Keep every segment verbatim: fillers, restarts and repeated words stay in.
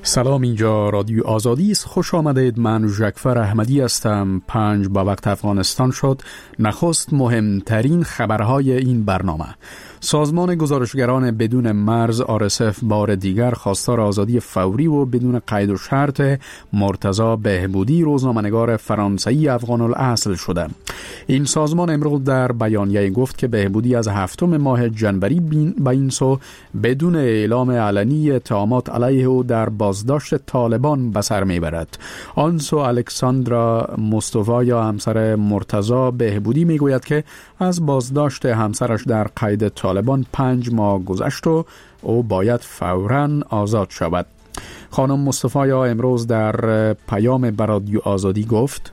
سلام، اینجا رادیو آزادی است. خوش آمدید. من ژکفر احمدی هستم. پنج با وقت افغانستان شد. نخست مهمترین خبرهای این برنامه. سازمان گزارشگران بدون مرز آر اس اف بار دیگر خواستار آزادی فوری و بدون قید و شرط مرتضی بهبودی، روزنامه‌نگار فرانسوی افغان الاصل شده. این سازمان امروز در بیانیه گفت که بهبودی از هفتم ماه جنوری به این سو بدون اعلام علنی اتهامات علیه او در بازداشت طالبان به سر میبرد. آنسو الکساندرا مصطفی یا همسر مرتضی بهبودی میگوید که از بازداشت همسرش در قید طالبان پنج ماه گذشت و او باید فوراً آزاد شود. خانم مصطفی یا امروز در پیام به رادیو آزادی گفت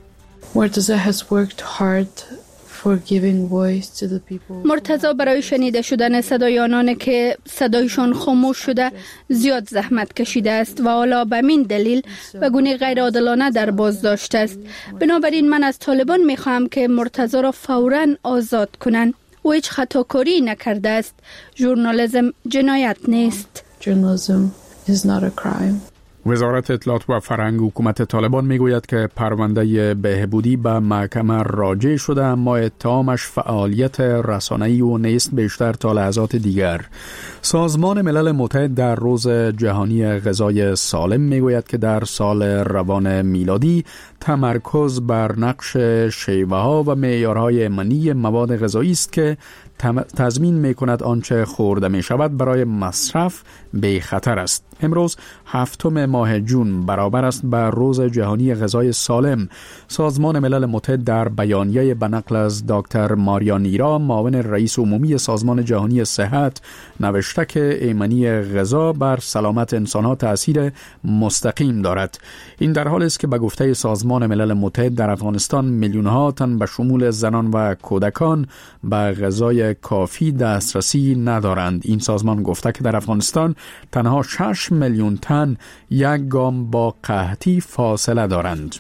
مرتضی has worked hard for giving voice to the people. مرتضی برای شنیده شدن صدای آنان که صدایشان خاموش شده زیاد زحمت کشیده است و حالا به این دلیل به گونه غیر عادلانه در بازداشت است. بنابراین من از طالبان میخواهم که مرتضی را فوراً آزاد کنند. او هیچ خطاکاری نکرده است. ژورنالیسم جنایت نیست. Journalism is not a crime. وزارت اطلاعات و فرهنگ حکومت طالبان میگوید که پرونده بهبودی به محکمه راجع شده، اما اتهامش فعالیت رسانه‌ای و نیست بیشتر تا لحظات دیگر. سازمان ملل متحد در روز جهانی غذای سالم میگوید که در سال روان میلادی تمرکز بر نقش شیوه‌ها و معیارهای امنی مواد غذایی است که تضمین می‌کند آنچه خورده می‌شود برای مصرف بی خطر است. امروز هفتم ماه جون برابر است بر روز جهانی غذای سالم. سازمان ملل متحد در بیانیه به نقل از دکتر ماریا نیرا، معاون رئیس عمومی سازمان جهانی صحت، نوشته که ایمنی غذا بر سلامت انسان‌ها تأثیر مستقیم دارد. این در حالی است که به گفته سازمان ملل متحد در افغانستان میلیون‌ها تن به شمول زنان و کودکان به غذای کافی دسترسی ندارند. این سازمان گفته که در افغانستان تنها شش میلیون تن یک گام با قحطی فاصله دارند.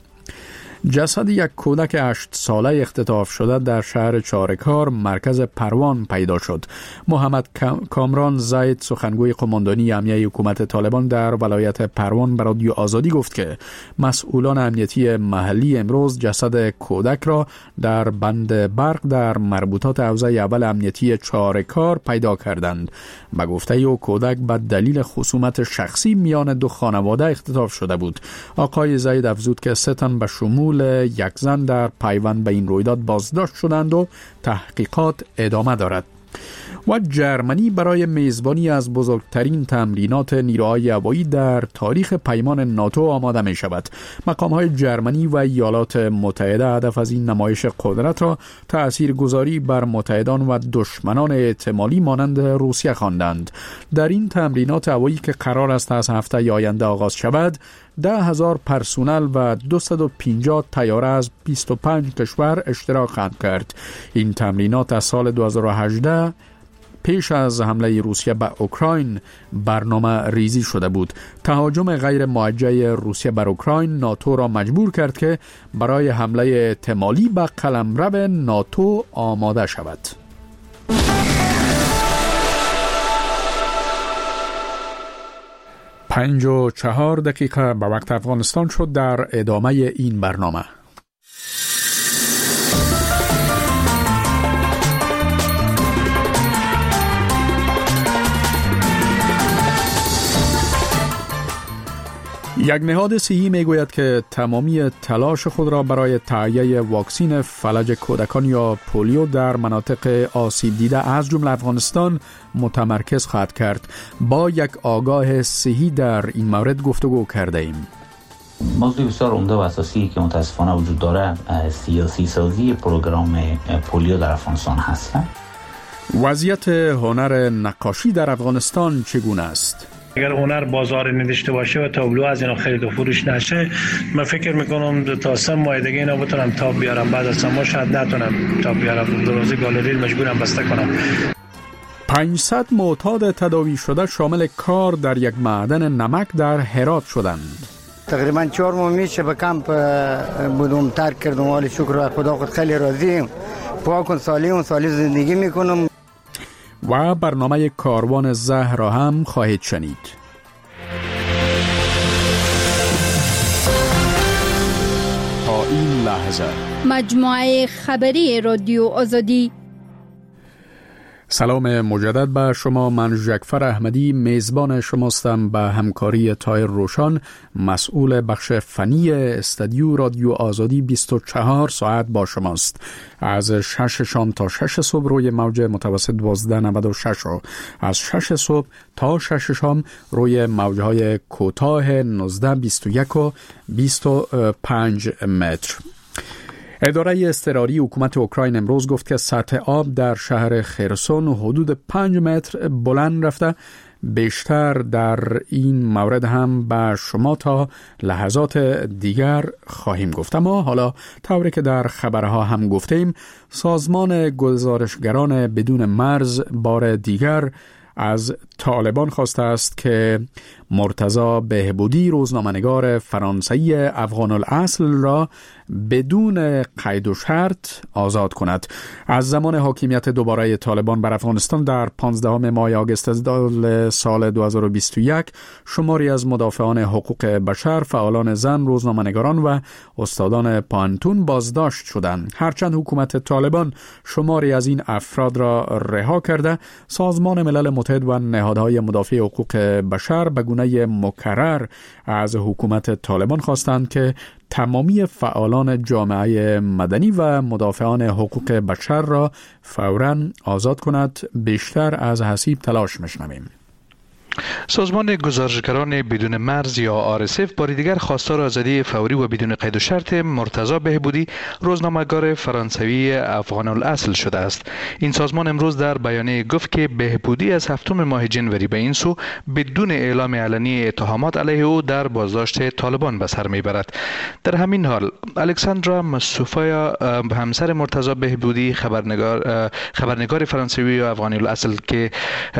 جسد یک کودک هشت ساله اختطاف شده در شهر چارکار مرکز پروان پیدا شد. محمد کامران زید، سخنگوی قماندانی امنیتی حکومت طالبان در ولایت پروان، به رادیو آزادی گفت که مسئولان امنیتی محلی امروز جسد کودک را در بند برق در مربوطات حوزه اول امنیتی چارکار پیدا کردند. به گفته او کودک به دلیل خصومت شخصی میان دو خانواده اختطاف شده بود. آقای زید افزود که سه تن به شمول یک زن در پیوند به این رویداد بازداشت شدند و تحقیقات ادامه دارد. و جرمنی برای میزبانی از بزرگترین تمرینات نیروهای هوایی در تاریخ پیمان ناتو آماده می شود. مقام‌های جرمنی و ایالات متحده هدف از این نمایش قدرت را تأثیرگذاری بر متحدان و دشمنان احتمالی مانند روسیه خواندند. در این تمرینات هوایی که قرار است از هفته آینده آغاز شود، ده هزار پرسونل و دویست و پنجاه طیاره از بیست و پنج کشور اشتراک خواهند کرد. این تمرینات از سال دو هزار و هجده پیش از حمله روسیه به اوکراین برنامه ریزی شده بود. تهاجم غیر موجه روسیه بر اوکراین ناتو را مجبور کرد که برای حمله احتمالی به قلمرو ناتو آماده شود. پنج و چهار دقیقه به وقت افغانستان شد. در ادامه این برنامه یک نهاد صحی میگوید که تمامی تلاش خود را برای تهیه واکسن فلج کودکان یا پولیو در مناطق آسیب دیده از جمله افغانستان متمرکز خواهد کرد. با یک آگاه صحی در این مورد گفتگو کرده ایم. موضوع بسیار عمده و اساسی که متاسفانه وجود داره سیاسی سازی پروگرام پولیو در افغانستان هست. وضعیت هنر نقاشی در افغانستان چگونه است؟ اگر هنر بازار نداشته باشه و تابلو از اینا خرید و فروش نشه، من فکر میکنم تا سه ماه دیگه اینا بتونم تاب بیارم. بعد از سه ماه شاید نتونم تاب بیارم، دروازه گالری مجبورم بسته کنم. پانصد معتاد تداوی شده شامل کار در یک معدن نمک در هرات شدند. تقریبا چهار ماه میشه به کمپ بودم، ترک کردم. ولی شکر خدا خود خیلی راضیم. پاک و سالم و سالم زندگی میکنم. و برنامه کاروان زهر را هم خواهید شنید. لحظه. مجموعه خبری رادیو آزادی. سلام مجدد به شما. من جعفر احمدی میزبان شماستم. به همکاری تایر روشان مسئول بخش فنی استودیو رادیو آزادی بیست و چهار ساعت با شماست. از شش شام تا شش صبح روی موج متوسط دوازده نود و شش و از شش صبح تا شش شام روی موجهای کوتاه نوزده بیست و یک و بیست و پنج متر. اداره اضطراری حکومت اوکراین امروز گفت که سطح آب در شهر خرسون حدود پنج متر بلند رفته. بیشتر در این مورد هم به شما تا لحظات دیگر خواهیم گفت. اما حالا طوری که در خبرها هم گفتیم، سازمان گزارشگران بدون مرز بار دیگر از طالبان خواسته است که مرتضی بهبودی روزنامه‌نگار فرانسوی افغان الاصل را بدون قید و شرط آزاد کند. از زمان حاکمیت دوباره طالبان بر افغانستان در پانزدهم ماه آگوست سال دو هزار و بیست و یک شماری از مدافعان حقوق بشر، فعالان زن، روزنامه‌نگاران و استادان پانتون بازداشت شدند. هرچند حکومت طالبان شماری از این افراد را رها کرده، سازمان ملل متحد و نهادهای مدافع حقوق بشر به گونه مکرر از حکومت طالبان خواستند که تمامی فعالان جامعه مدنی و مدافعان حقوق بشر را فوراً آزاد کند. بیشتر از حسیب تلاش می‌شنویم. سازمان گزارشگران بدون مرز یا آر اس اف بار دیگر خواستار آزادی فوری و بدون قید و شرط مرتضی بهبودی روزنامه‌نگار فرانسوی افغان الاصل شده است. این سازمان امروز در بیانیه گفت که بهبودی از هفتم ماه جنوری به این سو بدون اعلام علنی اتهامات علیه او در بازداشت طالبان به سر میبرد. در همین حال الکساندرا مصطفی همسر مرتضی بهبودی خبرنگار خبرنگار فرانسوی افغان الاصل که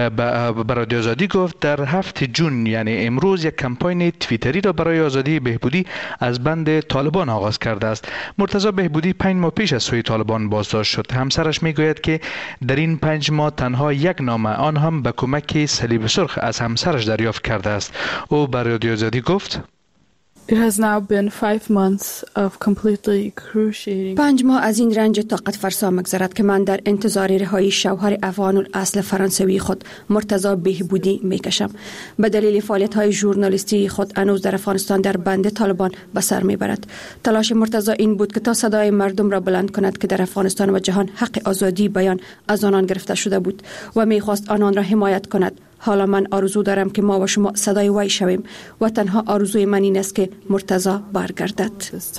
به رادیو آزادی گفت در هفت جون یعنی امروز یک کمپاین توییتری را برای آزادی بهبودی از بند طالبان آغاز کرده است. مرتضی بهبودی پنج ماه پیش از سوی طالبان بازداشت شد. همسرش میگوید که در این پنج ماه تنها یک نامه، آن هم به کمک صلیب سرخ، از همسرش دریافت کرده است. او بر رادیو آزادی گفت It has now been five months of completely excruciating. پنج ماه از این رنج طاقت فرسا مگذرد که من در انتظار رهایی شوهر افغان الاصل فرانسوی خود مرتضی بهبودی میکشم. به دلیل فعالیت‌های ژورنالیستی خود هنوز در افغانستان در بند طالبان به سر میبرد. تلاش مرتضی این بود که تا صدای مردم را بلند کند که در افغانستان و جهان حق آزادی بیان از آنان گرفته شده بود و میخواست آنان را حمایت کند. حالا من آرزو دارم که ما و شما صدای وی شویم و تنها آرزوی من این است که مرتضی برگردد.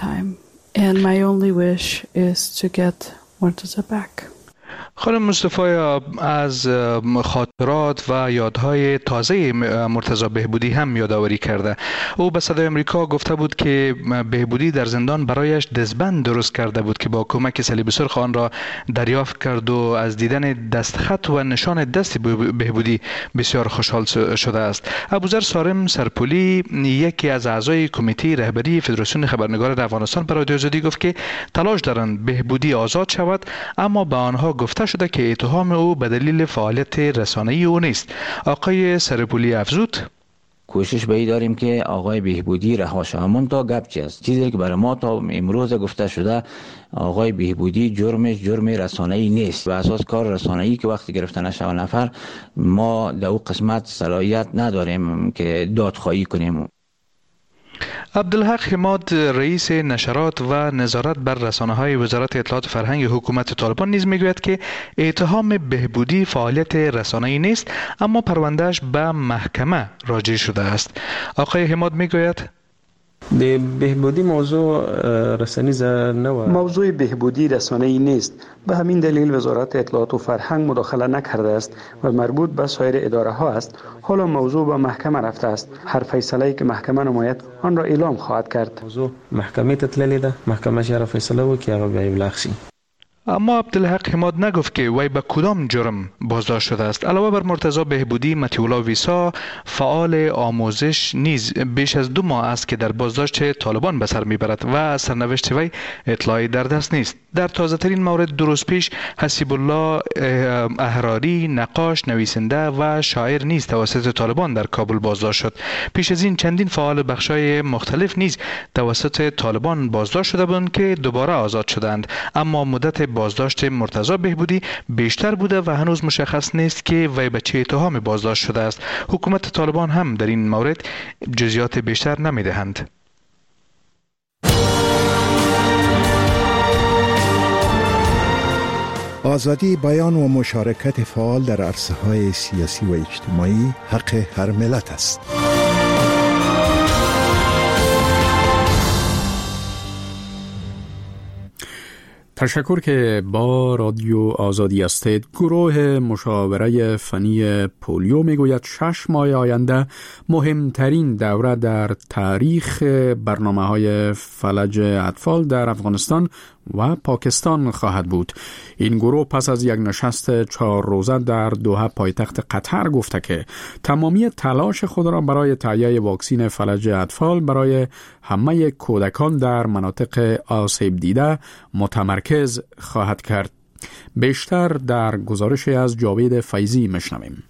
And my only wish is to get Murtaza back. خانم مصطفی از خاطرات و یادهای تازه مرتضی بهبودی هم یادآوری کرده. او به صدای آمریکا گفته بود که بهبودی در زندان برایش دستبند درست کرده بود که با کمک صلیب سرخ آن را دریافت کرد و از دیدن دستخط و نشان دست بهبودی بسیار خوشحال شده است. ابوذر سارم سرپولی، یکی از اعضای کمیته رهبری فدراسیون خبرنگاران افغانستان، برای رادیو آزادی گفت که تلاش دارند بهبودی آزاد شود، اما به آنها گفته شده که اتهام او به دلیل فعالیت رسانه‌ای او نیست. آقای سرپولی افزود کوشش به داریم که آقای بهبودی رها شود. منتها گپ چی است؟ چیزی که برای ما تا امروز گفته شده آقای بهبودی جرمش جرم رسانه‌ای نیست. به اساس کار رسانه‌ای که وقتی گرفته نشه نفر، ما در اون قسمت صلاحیت نداریم که دادخواهی کنیم. عبدالحق حماد، رئیس نشرات و نظارت بر رسانه‌های وزارت اطلاعات و فرهنگ حکومت طالبان، نیز میگوید که اتهام بهبودی فعالیت رسانه‌ای نیست، اما پروندهش به محکمه راجع شده است. آقای حماد میگوید د بهبودی موضوع رسانیز نه و موضوع بهبودی رسانه‌ای نیست. به همین دلیل وزارت اطلاعات و فرهنگ مداخله نکرده است و مربوط به سایر اداره ها است. حالا موضوع به محکمه رفته است. هر فیصله‌ای که محکمه نماید آن را اعلام خواهد کرد. موضوع محکمه ته تللی ده، محکمه چې را فیصله وکړي هغه به ابلاغ شي. اما عبدالحق حماد نگفت که وی به کدام جرم بازداشت شده است. علاوه بر مرتضی بهبودی، مطیع الله ویسا فعال آموزش نیز بیش از دو ماه است که در بازداشت طالبان به سر میبرد و از سرنوشت وی اطلاعی در دست نیست. در تازه ترین مورد دو روز پیش حسیب الله احراری، نقاش، نویسنده و شاعر نیز توسط طالبان در کابل بازداشت شد. پیش از این چندین فعال بخشای مختلف نیز توسط طالبان بازداشت شده بودند که دوباره آزاد شدند، اما مدت بازداشت مرتضی بهبودی بیشتر بوده و هنوز مشخص نیست که وی به چه اتهامی بازداشت شده است. حکومت طالبان هم در این مورد جزئیات بیشتر نمیدهند. آزادی بیان و مشارکت فعال در عرصه‌های سیاسی و اجتماعی حق هر ملت است. تشکر که با رادیو آزادی هستید. گروه مشاوره فنی پولیو میگوید شش ماه آینده مهمترین دوره در تاریخ برنامه‌های فلج اطفال در افغانستان و پاکستان خواهد بود. این گروه پس از یک نشست چهار روزه در دوحه پایتخت قطر گفته که تمامی تلاش خود را برای تهیه واکسن فلج اطفال برای همه کودکان در مناطق آسیب دیده متمرکز خواهد کرد. بیشتر در گزارشی از جاوید فیضی میشنویم.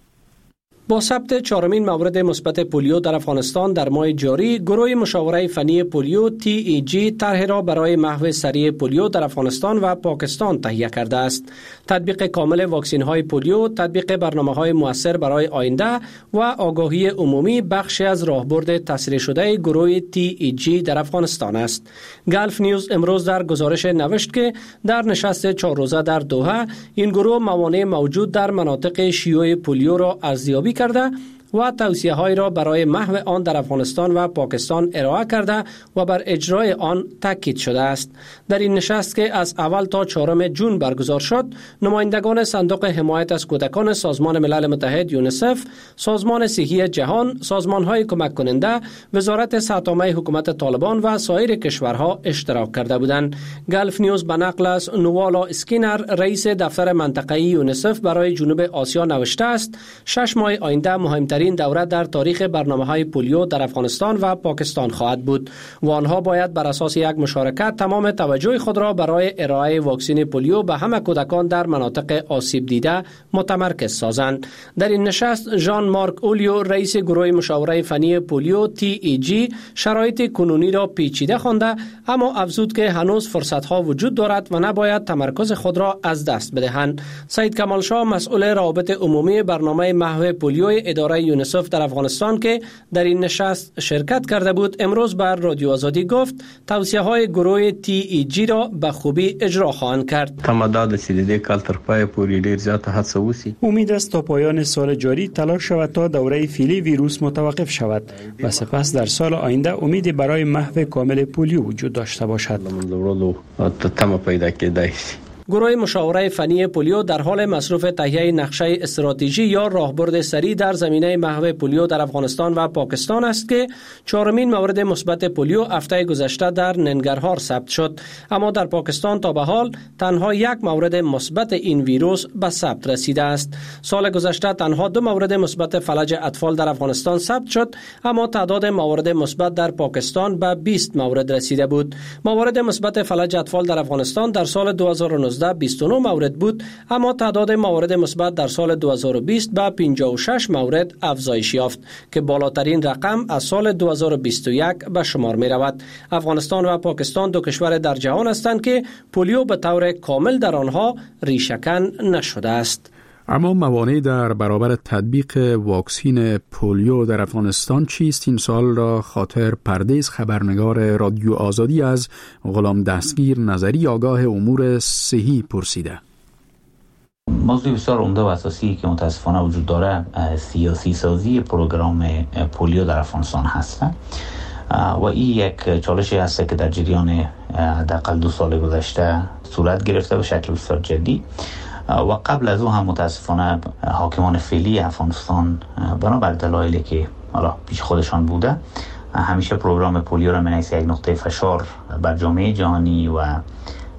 با ثبت چهارمین مورد مثبت پولیو در افغانستان در ماه جاری، گروه مشاوره فنی پولیو تی ای جی طرح را برای محو سریع پولیو در افغانستان و پاکستان تهیه کرده است. تطبیق کامل واکسن های پولیو، تطبیق برنامه های مؤثر برای آینده و آگاهی عمومی بخشی از راهبرد تسریع شده گروه تی ای جی در افغانستان است. گلف نیوز امروز در گزارش نوشت که در نشست چهار روزه در دوحه این گروه موانع موجود در مناطق شیوع پولیو را ارزیابی کرده و توصیه های را برای محو آن در افغانستان و پاکستان ارائه کرده و بر اجرای آن تاکید شده است. در این نشست که از اول تا چهارم جون برگزار شد، نمایندگان صندوق حمایت از کودکان سازمان ملل متحد یونیسف، سازمان صحی جهان، سازمان های کمک کننده، وزارت صحت عامه حکومت طالبان و سایر کشورها اشتراک کرده بودند. گلف نیوز به نقل از نوالا اسکینر، رئیس دفتر منطقه‌ای یونیسف برای جنوب آسیا نوشته است: شش ماه آینده مهمترین این دوره در تاریخ برنامه‌های پولیو در افغانستان و پاکستان خواهد بود و آنها باید بر اساس یک مشارکت تمام توجه خود را برای ارائه واکسن پولیو به همه کودکان در مناطق آسیب دیده متمرکز سازند. در این نشست ژان مارک اولیو، رئیس گروه مشاوره فنی پولیو تی ای جی، شرایط کنونی را پیچیده خوانده، اما افزود که هنوز فرصت‌ها وجود دارد و نباید تمرکز خود را از دست بدهند. سید کمال شاه، مسئول روابط عمومی برنامه محو پولیو اداره یونیسف در افغانستان که در این نشست شرکت کرده بود، امروز بر رادیو آزادی گفت توصیه های گروه تی ای جی را به خوبی اجرا خواهند کرد. تمداد سیده کال تر پای پوری ډیر زیات هڅه وسی. امید است تا پایان سال جاری تلاش شود تا دوره فعلی ویروس متوقف شود و سپس در سال آینده امید برای محو کامل پولیو وجود داشته باشد. تمام پیدا کیدای گروه مشاوره فنی پولیو در حال مصروف تهیه نقشه استراتژی یا راهبرد سریع در زمینه محو پولیو در افغانستان و پاکستان است که چهارمین مورد مثبت پولیو هفته گذشته در ننگرهار ثبت شد، اما در پاکستان تا به حال تنها یک مورد مثبت این ویروس به ثبت رسیده است. سال گذشته تنها دو مورد مثبت فلج اطفال در افغانستان ثبت شد، اما تعداد موارد مثبت در پاکستان به بیست مورد رسیده بود. موارد مثبت فلج اطفال در افغانستان در سال دو هزار و نوزده بیست و نه مورد بود، اما تعداد موارد مثبت در سال دو هزار و بیست به پنجاه و شش مورد افزایش یافت که بالاترین رقم از سال دو هزار و بیست و یک به شمار می رود. افغانستان و پاکستان دو کشور در جهان هستند که پولیو به طور کامل در آنها ریشه‌کن نشده است. اما موانع در برابر تطبیق واکسن پولیو در افغانستان چیست؟ این سوال را خاطر پردیس، خبرنگار رادیو آزادی، از غلام دستگیر نظری آگاه امور صحی پرسیده. موضوع بسیار عمده و اساسی که متاسفانه وجود داره سیاسی سازی پروگرام پولیو در افغانستان هست و این یک چالشی هست که در جریان حداقل دو سال گذشته صورت گرفته به شکل بسیار جدی و قبل از او هم متاسفانه حاکمان فعلی افغانستان بنابر دلایلی که حالا پیش خودشان بوده همیشه پروگرام پولیو را می‌نویسه یک نقطه فشار بر جامعه جهانی و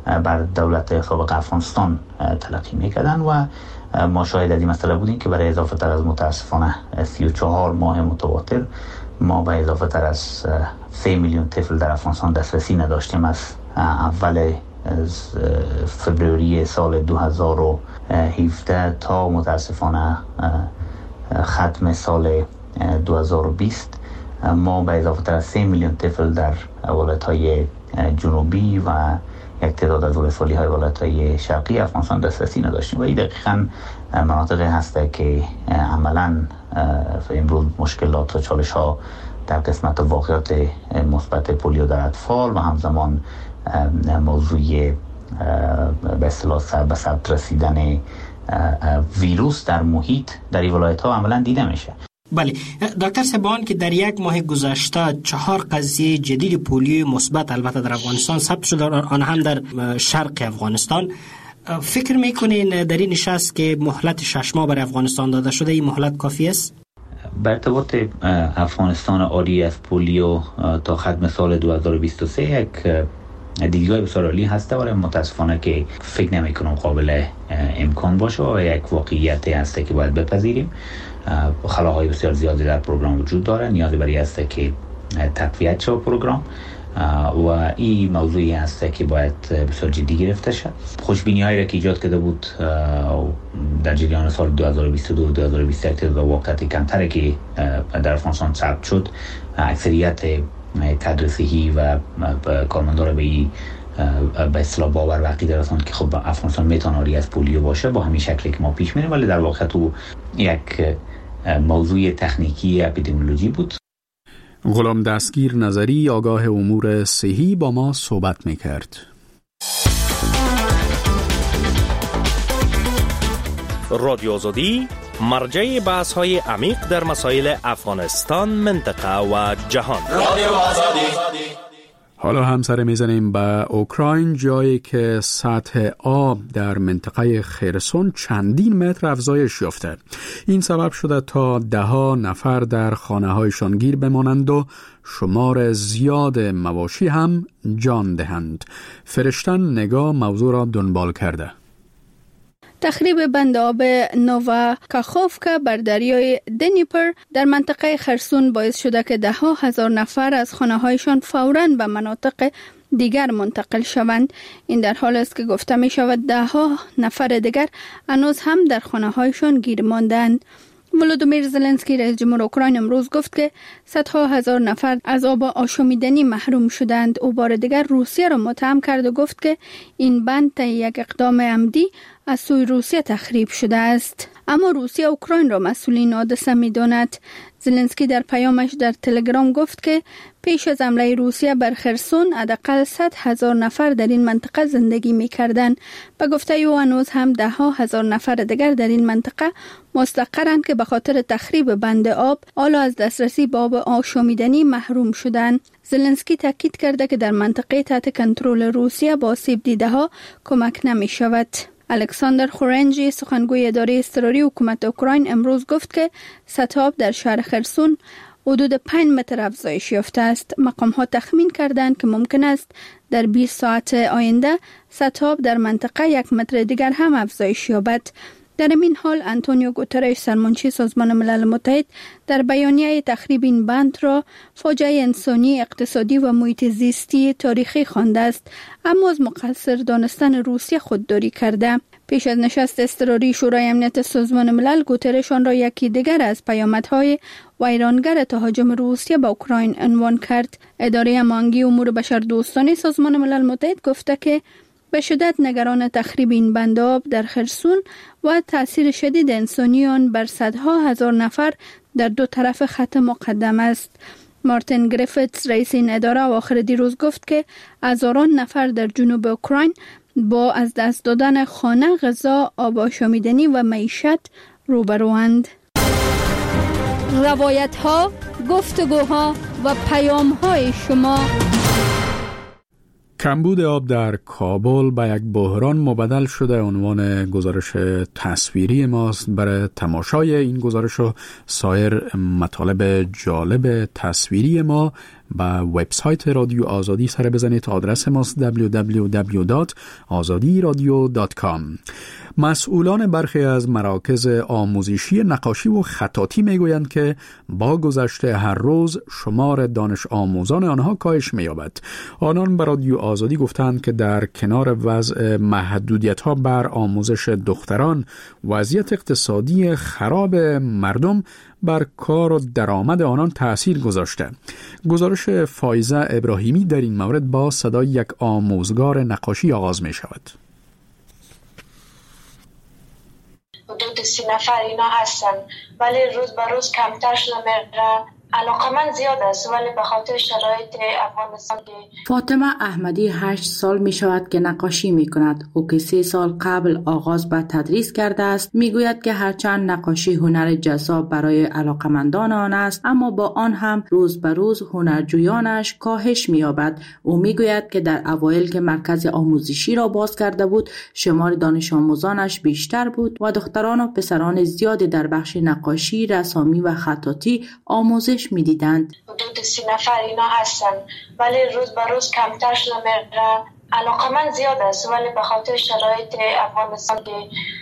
بر دولت سابق افغانستان تلقی میکردن و ما شاهد از این مسئله بودیم که برای اضافه تر از متاسفانه سی و چهار ماه متواتر ما به اضافه تر از سه میلیون طفل در افغانستان دسترسی نداشتیم. از اول از فبروری سال دو هزار و هفده تا متاسفانه ختم سال دو هزار و بیست ما به اضافه تر از سه میلیون طفل در ولایت‌های جنوبی و یک تعداد از ولسوالی‌های ولایت‌های شرقی افغانستان دسترسی نداشتیم و این دقیقاً مناطقی هسته که عملاً امروز مشکلات و چالش‌ها در قسمت واقعات مثبت پولیو در اطفال و همزمان موضوع به اصطلاح به ثبت رسیدن ویروس در محیط در این ولایت‌ها عملاً دیده میشه. بله دکتر سبان که در یک ماه گذشته چهار قضیه جدید پولیو مثبت البته در افغانستان ثبت شده، آن هم در شرق افغانستان، فکر میکنین در این نشست که مهلت شش ماه برای افغانستان داده شده این مهلت کافی است؟ بر ارتباط افغانستان عاری از پولیو تا ختم سال دو هزار و بیست و سه یک دیدگاه بسیار عالی هسته ولی متاسفانه که فکر نمی کنم قابل امکان باشه و یک واقعیتی هسته که باید بپذیریم. خلاهای بسیار زیادی در پروگرام وجود داره، نیازی برای هسته که تقویت شد پروگرام و این موضوعی هسته که باید بسیار جدی گرفته شد. خوشبینی هایی را که ایجاد کرده بود در جریان سال دو هزار و بیست و دو و دو هزار و بیست و یک تعداد واقعیت کمتره که در افغانستان ثبت شد، اکثریت کادر صحی و کارمندان به این به اصطلاح باور و عقیده دارند که خب افغانستان میتونه عاری از پولیو باشه با همین شکلی که ما پیش میریم، ولی در واقع تو یک موضوع تکنیکی اپیدمیولوژی بود. غلام دستگیر نظری آگاه امور صحی با ما صحبت میکرد. رادیو آزادی مرجع بحث های عمیق در مسائل افغانستان، منطقه و جهان. رادیو آزادی. حالا هم سر میزنیم به اوکراین، جایی که سطح آب در منطقه خرسون چندین متر افزایش یافته. این سبب شده تا ده ها نفر در خانه هایشان گیر بمانند و شمار زیاد مواشی هم جان دهند. فرشتن نگاه موضوع را دنبال کرده. تخریب بند آب نووا کاخوفکا بر دریای دنیپر در منطقه خرسون باعث شده که ده ها هزار نفر از خانه‌هایشان فوراً به مناطق دیگر منتقل شوند. این در حالی است که گفته می شود ده ها نفر دیگر هنوز هم در خانه‌هایشان گیر ماندند. ولودیمیر زلنسکی رئیس جمهور اوکراین امروز گفت که صدها هزار نفر از آب آشامیدنی محروم شدند. او بار دیگر روسیه را متهم کرد و گفت که این بند طی یک اقدام عمدی از سوی روسیه تخریب شده است. اما روسیه اوکراین را مسئول این حادثه می‌داند. زلنسکی در پیامش در تلگرام گفت که پیش از حمله روسیه بر خرسون حداقل صد هزار نفر در این منطقه زندگی می‌کردند. به گفته او هنوز هم ده ها هزار نفر دیگر در این منطقه مستقرند که به خاطر تخریب بند آب حالا از دسترسی به آب آشامیدنی محروم شدند. زلنسکی تاکید کرده که در منطقه تحت کنترل روسیه با آسیب دیده ها کمک نمی شود. الکساندر خورنجی سخنگوی اداره اضطراری حکومت اوکراین امروز گفت که سطح آب در شهر خرسون حدود پنج متر افزایش یافته است. مقام ها تخمین کردند که ممکن است در بیست ساعت آینده سطح آب در منطقه یک متر دیگر هم افزایش یابد. در این حال انتونیو گوترش سرمنشی سازمان ملل متحد در بیانیه تخریب این بند را فاجعه انسانی، اقتصادی و محیط زیستی تاریخی خوانده است، اما از مقصر دانستن روسیه خودداری کرده. پیش از نشست اضطراری شورای امنیت سازمان ملل، گوترش آن را یکی دیگر از پیامدهای ویرانگر تهاجم روسیه به اوکراین عنوان کرد. اداره هماهنگی امور بشردوستانه سازمان ملل متحد گفته که به شدت نگران تخریب این بند آب در خرسون و تأثیر شدید انسانی آن بر صدها هزار نفر در دو طرف خط مقدم است. مارتین گریفتس رئیس این اداره آخر دیروز گفت که هزاران نفر در جنوب اوکراین با از دست دادن خانه، غذا، آب آشامیدنی و معیشت روبروند. روایت ها، گفتگوها و پیام های شما. کمبود آب در کابل به یک بحران مبدل شده. عنوان گزارش تصویری ماست. برای تماشای این گزارش و سایر مطالب جالب تصویری ما به وبسایت رادیو آزادی سر بزنید. آدرس ماست دبلیو دبلیو دبلیو دات آزادی رادیو دات کام. مسئولان برخی از مراکز آموزشی نقاشی و خطاطی میگویند که با گذشت هر روز شمار دانش آموزان آنها کاهش می‌یابد. آنان به رادیو آزادی گفتند که در کنار وضع محدودیت‌ها بر آموزش دختران، وضعیت اقتصادی خراب مردم بر کار و درآمد آنان تأثیر گذاشته. گزارش فایزه ابراهیمی در این مورد با صدای یک آموزگار نقاشی آغاز می شود. حدود سی نفر اینا هستن ولی روز به روز کمتر شده میره. علاقه من زیاد است ولی به خاطر شرایط افغانستان که فاطمه احمدی هشت سال می شود که نقاشی می کند. او که سه سال قبل آغاز به تدریس کرده است می گوید که هرچند نقاشی هنر جذاب برای علاقمندان آن است اما با آن هم روز به روز هنرجویانش کاهش می یابد. او می گوید که در اوایل که مرکز آموزشی را باز کرده بود شمار دانش آموزانش بیشتر بود و دختران و پسران زیادی در بخش نقاشی، رسامی و خطاطی آموزش می دیدند. حدود سی نفر اینا هستن ولی روز به روز کمتر شده میره. علاقه من زیاد است ولی به خاطر شرایط افغانستان که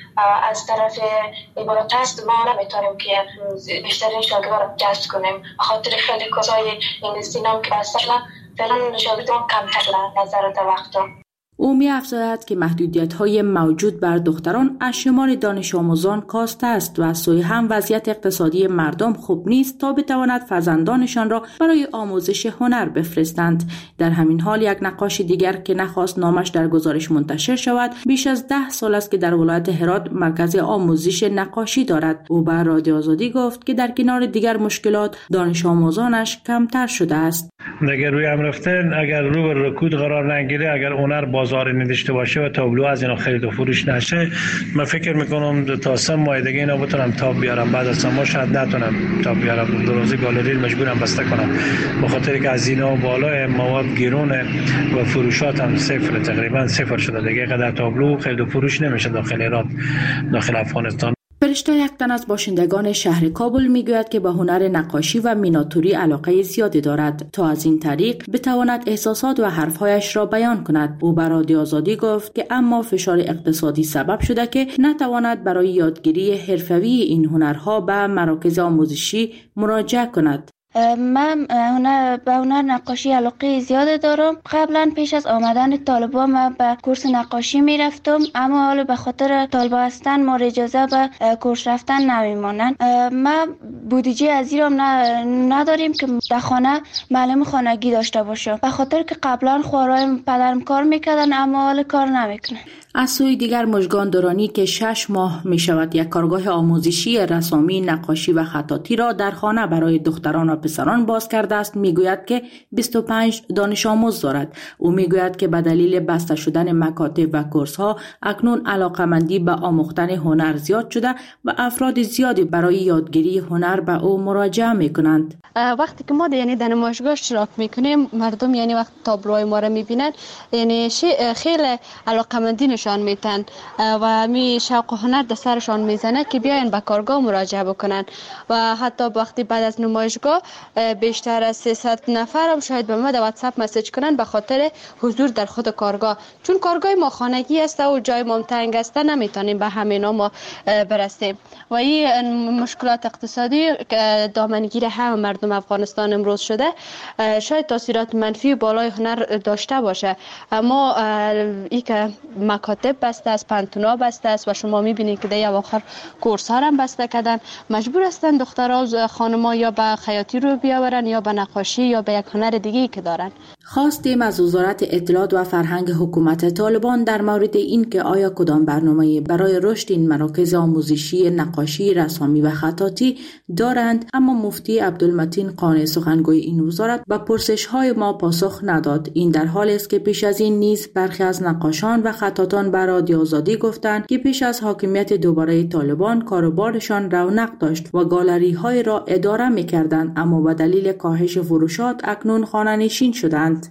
از طرف عبارت است ما نمیتونیم که بیشترین شاگردان جذب کنیم. به خاطر خیلی کورس‌های انگلیسی نام که بسته شدن فعلا شاگردان کمتر شدن نظر در وقتا. او می افزاید که محدودیت‌های موجود بر دختران از شمار دانش آموزان کاسته است و از سوی هم وضعیت اقتصادی مردم خوب نیست تا بتواند فرزندانشان را برای آموزش هنر بفرستند. در همین حال یک نقاش دیگر که نخواست نامش در گزارش منتشر شود بیش از ده سال است که در ولایت هرات مرکز آموزش نقاشی دارد. او به رادیو آزادی گفت که در کنار دیگر مشکلات دانش آموزانش کمتر شده است. اگر روی هم رفتن اگر رو به رکود قرار نگیره، اگر هنر بازار نداشته باشه و تابلو از اینا خرید و فروش نشه، من فکر میکنم تا سه ماه دیگه اینا بتونم تاب بیارم. بعد از سه ماه شاید نتونم تاب بیارم. درازی گالری مجبورم بسته کنم به خاطر که از اینا بالا مواد گرونه و فروشات هم صفر، تقریبا صفر شده دیگه. قدر تابلو خرید و فروش نمیشه داخل ایران، داخل افغانستان. فرشته یک تن از باشندگان شهر کابل میگوید که به هنر نقاشی و میناتوری علاقه زیادی دارد تا از این طریق بتواند احساسات و حرفهایش را بیان کند. او به رادیو آزادی گفت که اما فشار اقتصادی سبب شده که نتواند برای یادگیری حرفوی این هنرها به مراکز آموزشی مراجعه کند. من هنر به هنر نقاشی علاقه زیاده دارم. قبلا پیش از آمدن طالبان من به کورس نقاشی می رفتم اما حالا به خاطر طالب هستن ما اجازه به کورس رفتن نمیمانند. من بودجه از ایران نداریم که در خانه معلم خانگی داشته باشم به خاطر که قبلا خوارای پدرم کار میکردن اما حالا کار نمیکنن. از سوی دیگر مژگان دورانی که شش ماه می شود یک کارگاه آموزشی رسامی، نقاشی و خطاطی را در خانه برای دختران و پسران باز کرده است میگوید که بیست و پنج دانش آموز دارد. او میگوید که به دلیل بسته شدن مکاتب و کورس ها اکنون علاقمندی به آموختن هنر زیاد شده و افراد زیادی برای یادگیری هنر به او مراجعه میکنند. وقتی که ما یعنی در نمایشگاه اشتراک میکنیم مردم یعنی وقت تابلوهای ما را میبینند یعنی خیلی علاقمندی نشان میدن و می شوق هنر در سرشان میزنه که بیاین به کارگاه مراجعه بکنن و حتی وقتی بعد از نمایشگاه بیشتر از سیصد نفر هم شاید به ما در واتساپ مسیج کنن به خاطر حضور در خود کارگاه، چون کارگاه ما خانگی است و جای ما تنگ است نمیتونیم به همینا ما برسیم و این مشکلات اقتصادی دامنگیر همه مردم افغانستان امروز شده شاید تاثیرات منفی بالای هنر داشته باشه. اما ای که مکاتب بسته است، پانتونا بسته است و شما میبینید که در اواخر کورس ها هم بسته کردن، مجبور هستن دخترها خانم‌ها یا به خیاطی رو بیاورن یا به نقاشی یا به یک هنر دیگه‌ای که دارن. خواستیم از وزارت اطلاعات و فرهنگ حکومت طالبان در مورد این که آیا کدام برنامه برای رشد این مراکز آموزشی نقاشی، رسامی و خطاطی دارند، اما مفتی عبدالمتین قانع سخنگوی این وزارت به پرسش‌های ما پاسخ نداد. این در حالی است که پیش از این نیز برخی از نقاشان و خطاطان به رادیو آزادی گفتند که پیش از حاکمیت دوباره طالبان کاروبارشان رونق داشت و گالری‌های را اداره می‌کردند اما به دلیل کاهش فروشات اکنون خانه‌نشین شدند.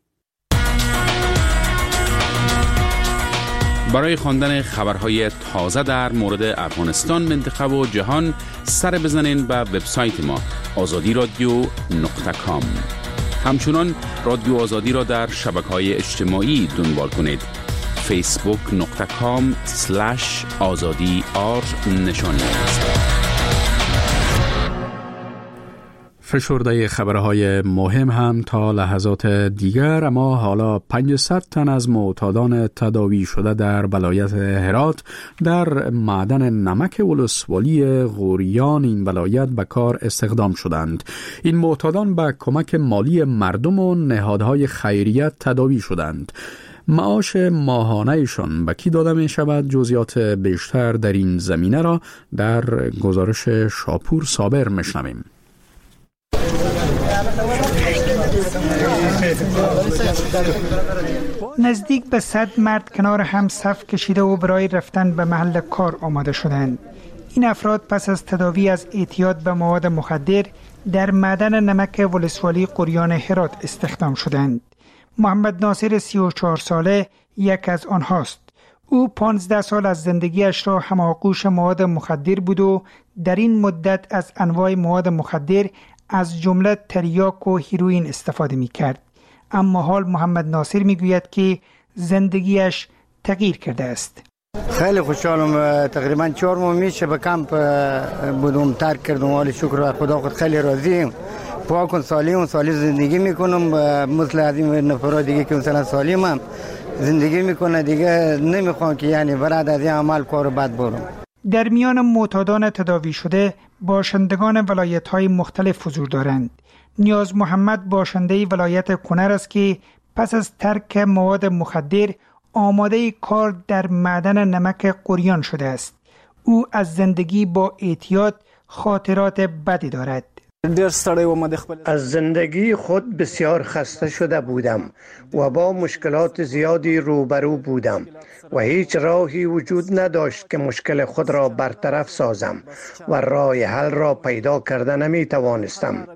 برای خواندن خبرهای تازه در مورد افغانستان، منطقه و جهان سر بزنین به وبسایت ما آزادی رادیو نقطه کام. همچنان رادیو آزادی را در شبکه‌های اجتماعی دنبال کنید. فیسبوک نقطه کام سلش آزادی آر نشانی است. فشرده خبرهای مهم هم تا لحظات دیگر، اما حالا پانصد تن از معتادان تداوی شده در ولایت هرات در معدن نمک ولسوالی غوریان این ولایت به کار استخدام شدند. این معتادان به کمک مالی مردم و نهادهای خیریت تداوی شدند. معاش ماهانه‌شان به کی داده می شود؟ جزئیات بیشتر در این زمینه را در گزارش شاپور صابر میشنویم. نزدیک به صد مرد کنار هم صف کشیده و برای رفتن به محل کار آماده شدند. این افراد پس از تداوی از اعتیاد به مواد مخدر در معدن نمک ولسوالی غوریان هرات استخدام شدند. محمد ناصر سی و چهار ساله یک از آنهاست. او پانزده سال از زندگیش را هماغوش مواد مخدر بود و در این مدت از انواع مواد مخدر از جمله تریاک و هیروئین استفاده می کرد. اما حال محمد ناصر می گوید که زندگیش تغییر کرده است. خیلی خوشحالم. تقریبا چهار ماه میشه به کمپ بودم، ترک کردم. حال شکر و خدا خود خیلی راضیم. پاک سالم سالم زندگی میکنم، مثل از این نفرات دیگه که مثلا سالمم زندگی میکنه. دیگه نمیخوام که یعنی برات از این عمل کار بد برم. در میان معتادان تداوی شده باشندگان ولایت‌های مختلف حضور دارند. نیاز محمد باشنده ولایت کنر است که پس از ترک مواد مخدر آماده کار در معدن نمک غوریان شده است. او از زندگی با اعتیاد خاطرات بدی دارد. از زندگی خود بسیار خسته شده بودم و با مشکلات زیادی روبرو بودم و هیچ راهی وجود نداشت که مشکل خود را برطرف سازم و راه حل را پیدا کرده نمی توانستم.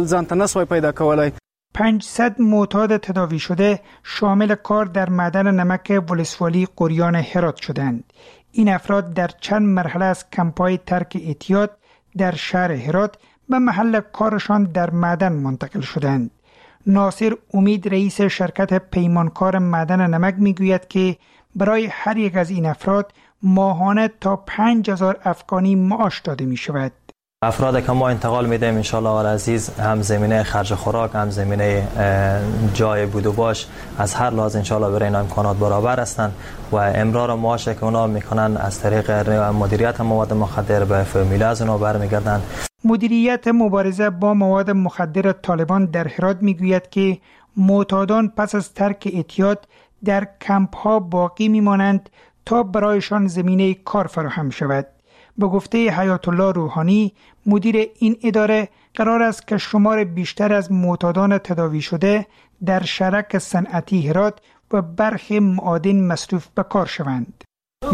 پانصد معتاد تداوی شده شامل کار در معدن نمک ولسوالی غوریان هرات شدند. این افراد در چند مرحله از کمپای ترک اعتیاد در شهر هرات به محل کارشان در معدن منتقل شدند. ناصر امید رئیس شرکت پیمانکار معدن نمک میگوید که برای هر یک از این افراد ماهانه تا پنج هزار افغانی معاش داده می شود. افراد که ما انتقال میدیم انشالله العزیز هم زمینه خرج خوراک، هم زمینه جای بود و باش از هر لحاظ انشالله برای اینا امکانات برابر هستند و امرار معاش که اونا میکنن از طریق مدیریت مواد مخدر به فامیل از اونا برمیگردن. مدیریت مبارزه با مواد مخدر طالبان در هرات میگوید که معتادان پس از ترک اعتیاد در کمپ ها باقی میمانند تا برایشان زمینه کار فراهم شود. به گفته حیات الله روحانی مدیر این اداره قرار است که شمار بیشتر از معتادان تداوی شده در شرک صنعتی هرات و برخی معادن مصروف به کار شوند.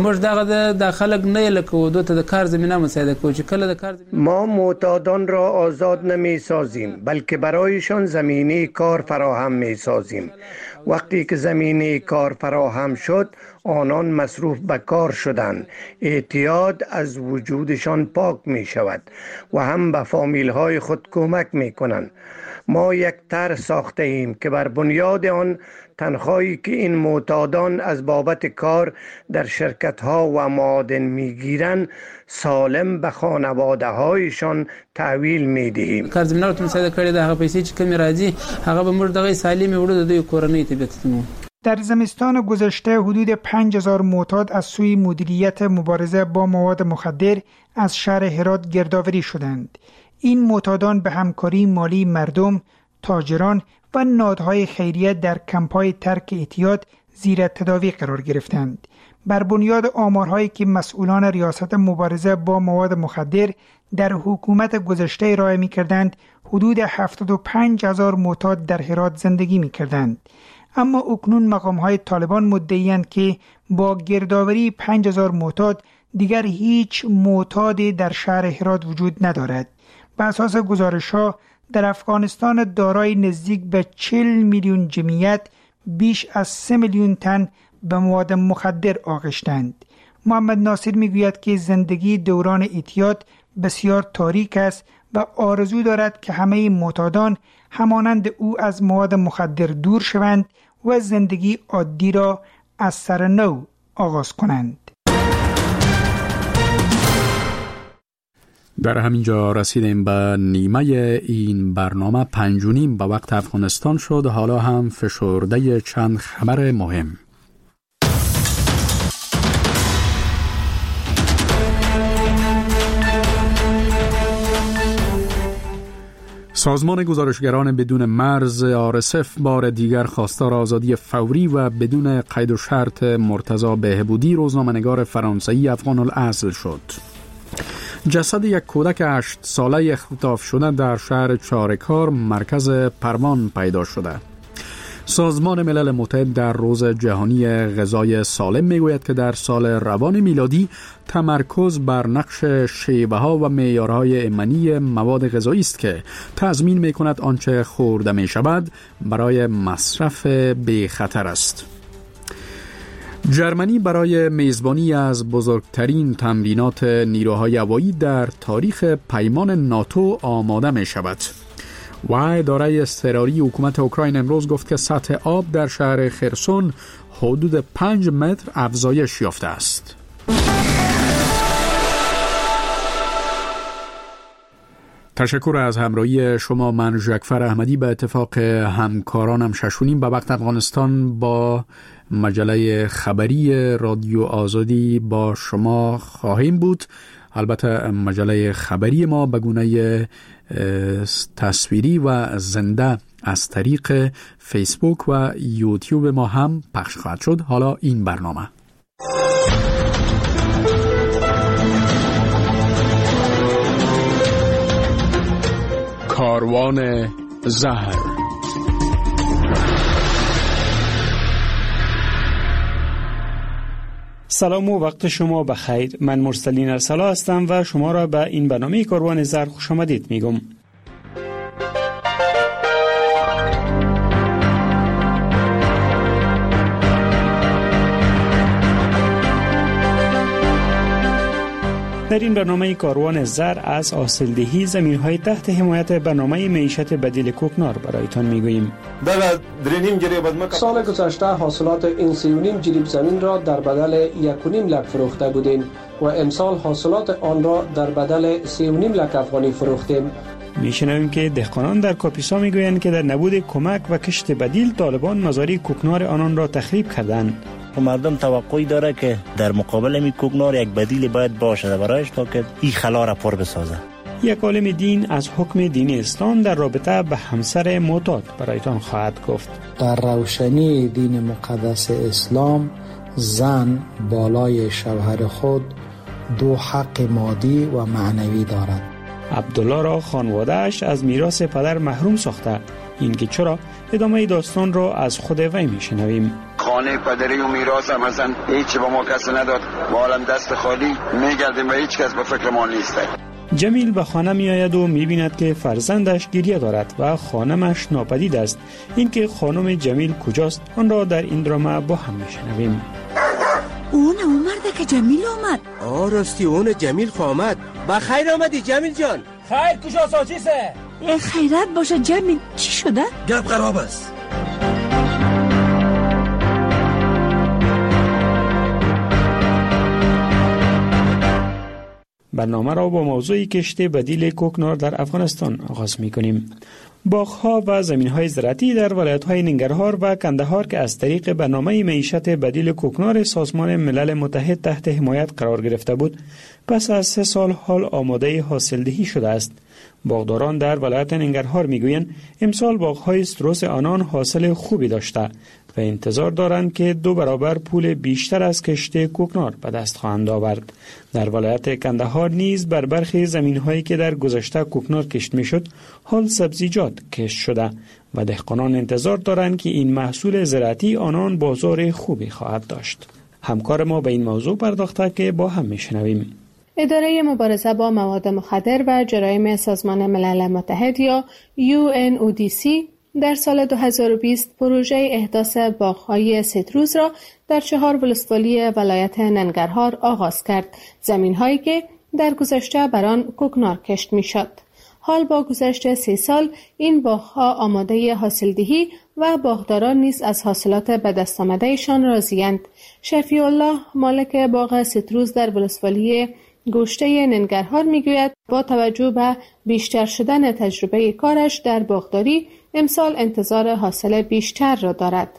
ما معتادان را آزاد نمی سازیم بلکه برایشان زمینه کار فراهم می سازیم. وقتی که زمینه کار فراهم شد آنان مصروف به کار شدند. اعتیاد از وجودشان پاک می شود و هم به فامیل های خود کمک می کنند. ما یک طرح ساخته ایم که بر بنیاد آن تنخواهی که این معتادان از بابت کار در شرکت ها و معادن می گیرند سالم به خانواده هایشان تحویل می دهیم. کار زمینه رو مساعده کړی ده، هغه پیسې چې کمی راځي هغه به موږ دغه سالم وړو د دوی کورنۍ ته بیتمو. در زمستان گذشته حدود پنج هزار معتاد از سوی مدیریت مبارزه با مواد مخدر از شهر هرات گردآوری شدند. این معتادان به همکاری مالی مردم، تاجران و نهادهای خیریه در کمپ‌های ترک اعتیاد زیر تداوی قرار گرفتند. بر بنیاد آمارهایی که مسئولان ریاست مبارزه با مواد مخدر در حکومت گذشته ارائه می‌کردند، حدود هفتاد و پنج هزار معتاد در هرات زندگی می‌کردند. اما اکنون مقام‌های طالبان مدعی‌اند که با گردآوری پنج هزار معتاد دیگر هیچ معتادی در شهر هرات وجود ندارد. بر اساس گزارش‌ها در افغانستان دارای نزدیک به چهل میلیون جمعیت بیش از سه میلیون تن به مواد مخدر آغشتند. محمد ناصر میگوید که زندگی دوران اعتیاد بسیار تاریک است و آرزو دارد که همه معتادان همانند او از مواد مخدر دور شوند و زندگی عادی را از سر نو آغاز کنند. در همینجا رسیدیم به نیمه این برنامه. پنج و نیم به وقت افغانستان شد. حالا هم فشرده چند خبر مهم. سازمان گزارشگران بدون مرز آر اس اف بار دیگر خواستار آزادی فوری و بدون قید و شرط مرتضی بهبودی روزنامه‌نگار فرانسوی افغان الاصل شد. جسد یک کودک هشت ساله اختطاف شده در شهر چارکار مرکز پروان پیدا شده. سازمان ملل متحد در روز جهانی غذای سالم میگوید که در سال روان میلادی تمرکز بر نقش شیوه‌ها و معیارهای ایمنی مواد غذایی است که تضمین میکند آنچه خورده میشود برای مصرف بی خطر است. جرمنی برای میزبانی از بزرگترین تمرینات نیروهای هوایی در تاریخ پیمان ناتو آماده می شود. و اداره اضطراری حکومت اوکراین امروز گفت که سطح آب در شهر خرسون حدود پنج متر افزایش یافته است. تشکر از همراهی شما. من ژکفر احمدی به اتفاق همکارانم ششونیم به وقت افغانستان با مجله خبری رادیو آزادی با شما خواهیم بود. البته مجله خبری ما به گونه تصویری و زنده از طریق فیسبوک و یوتیوب ما هم پخش خواهد شد. حالا این برنامه کاروان زهر. سلام و وقت شما بخیر. من مرسلین ارسلا هستم و شما را به این برنامه کاروان زهر خوش آمدید میگم. در این برنامه کاروان زر از حاصلدهی زمین‌های تحت حمایت برنامه معیشت بدیل کوکنار برایتان میگوییم. سال گذشته حاصلات این سی و نیم جریب زمین را در بدل یک و نیم لک فروخته بودیم و امسال حاصلات آن را در بدل سی و نیم لک افغانی فروختیم. میشنویم که دهقانان در کاپیسا میگویند که در نبود کمک و کشت بدیل طالبان مزاری کوکنار آنان را تخریب کردند. مردم توقعی داره که در مقابل این کوکنار یک بدیل باید باشه برایش تا که این خلا را پر بسازه. یک عالم دین از حکم دین اسلام در رابطه به همسر معتاد برایتان خواهد گفت. در روشنی دین مقدس اسلام زن بالای شوهر خود دو حق مادی و معنوی دارد. عبدالله را خانواده‌اش از میراث پدر محروم ساخته. این که چرا؟ ادامه داستان را از خود وی میشنویم. خانه پدری و میراث هم اصلا هیچ به ما کسی نداد. ما هم دست خالی میگردیم و هیچ کس به فکر ما نیست. جمیل به خانه می آید و می بیند که فرزندش گریه دارد و خانمش ناپدید است. این که خانم جمیل کجاست آن را در این درامه با هم میشنویم. اون اومده که جمیل آمد. آه راستی اون جمیل آمد. با خیر آمدی جمیل جان. خیر کجا ساچیسه؟ خیرت باشه جمیل. چی شده؟ گپ خراب است. برنامه را با موضوع کشت بدیل کوکنار در افغانستان آغاز می کنیم. باغ‌ها و زمین‌های زراعتی در ولایت‌های ننگرهار و کندهار که از طریق برنامه معیشت بدیل کوکنار سازمان ملل متحد تحت حمایت قرار گرفته بود، پس از سه سال حال آماده حاصلدهی شده است. باغداران در ولایت ننگرهار میگویند امسال باغ‌های استروس آنان حاصل خوبی داشته و انتظار دارند که دو برابر پول بیشتر از کشت کوکنار به دست خواهند آورد. در ولایت کندهار نیز بر برخی زمین‌هایی که در گذشته کوکنار کشت میشد، حال سبزیجات کشت شده و دهقانان انتظار دارند که این محصول زراعتی آنان بازار خوبی خواهد داشت. همکار ما به این موضوع پرداخته که با هم میشنویم. اداره مبارزه با مواد مخدر و جرایم سازمان ملل متحد یا یو ان او دی سی در سال دو هزار و بیست پروژه احداث باغ‌های سیتروس را در چهار ولسوالی ولایت ننگرهار آغاز کرد، زمین‌هایی که در گذشته بر آن کوکنار کشت می‌شد. حال با گذشت سی سال این باغ‌ها آماده حاصلدهی و باغداران نیز از حاصلات به دست آمدهشان راضی‌اند. شفیع الله مالک باغ سیتروس در ولسوالی گوشته ننگرهار میگوید با توجه به بیشتر شدن تجربه کارش در باغداری امسال انتظار حاصل بیشتر را دارد.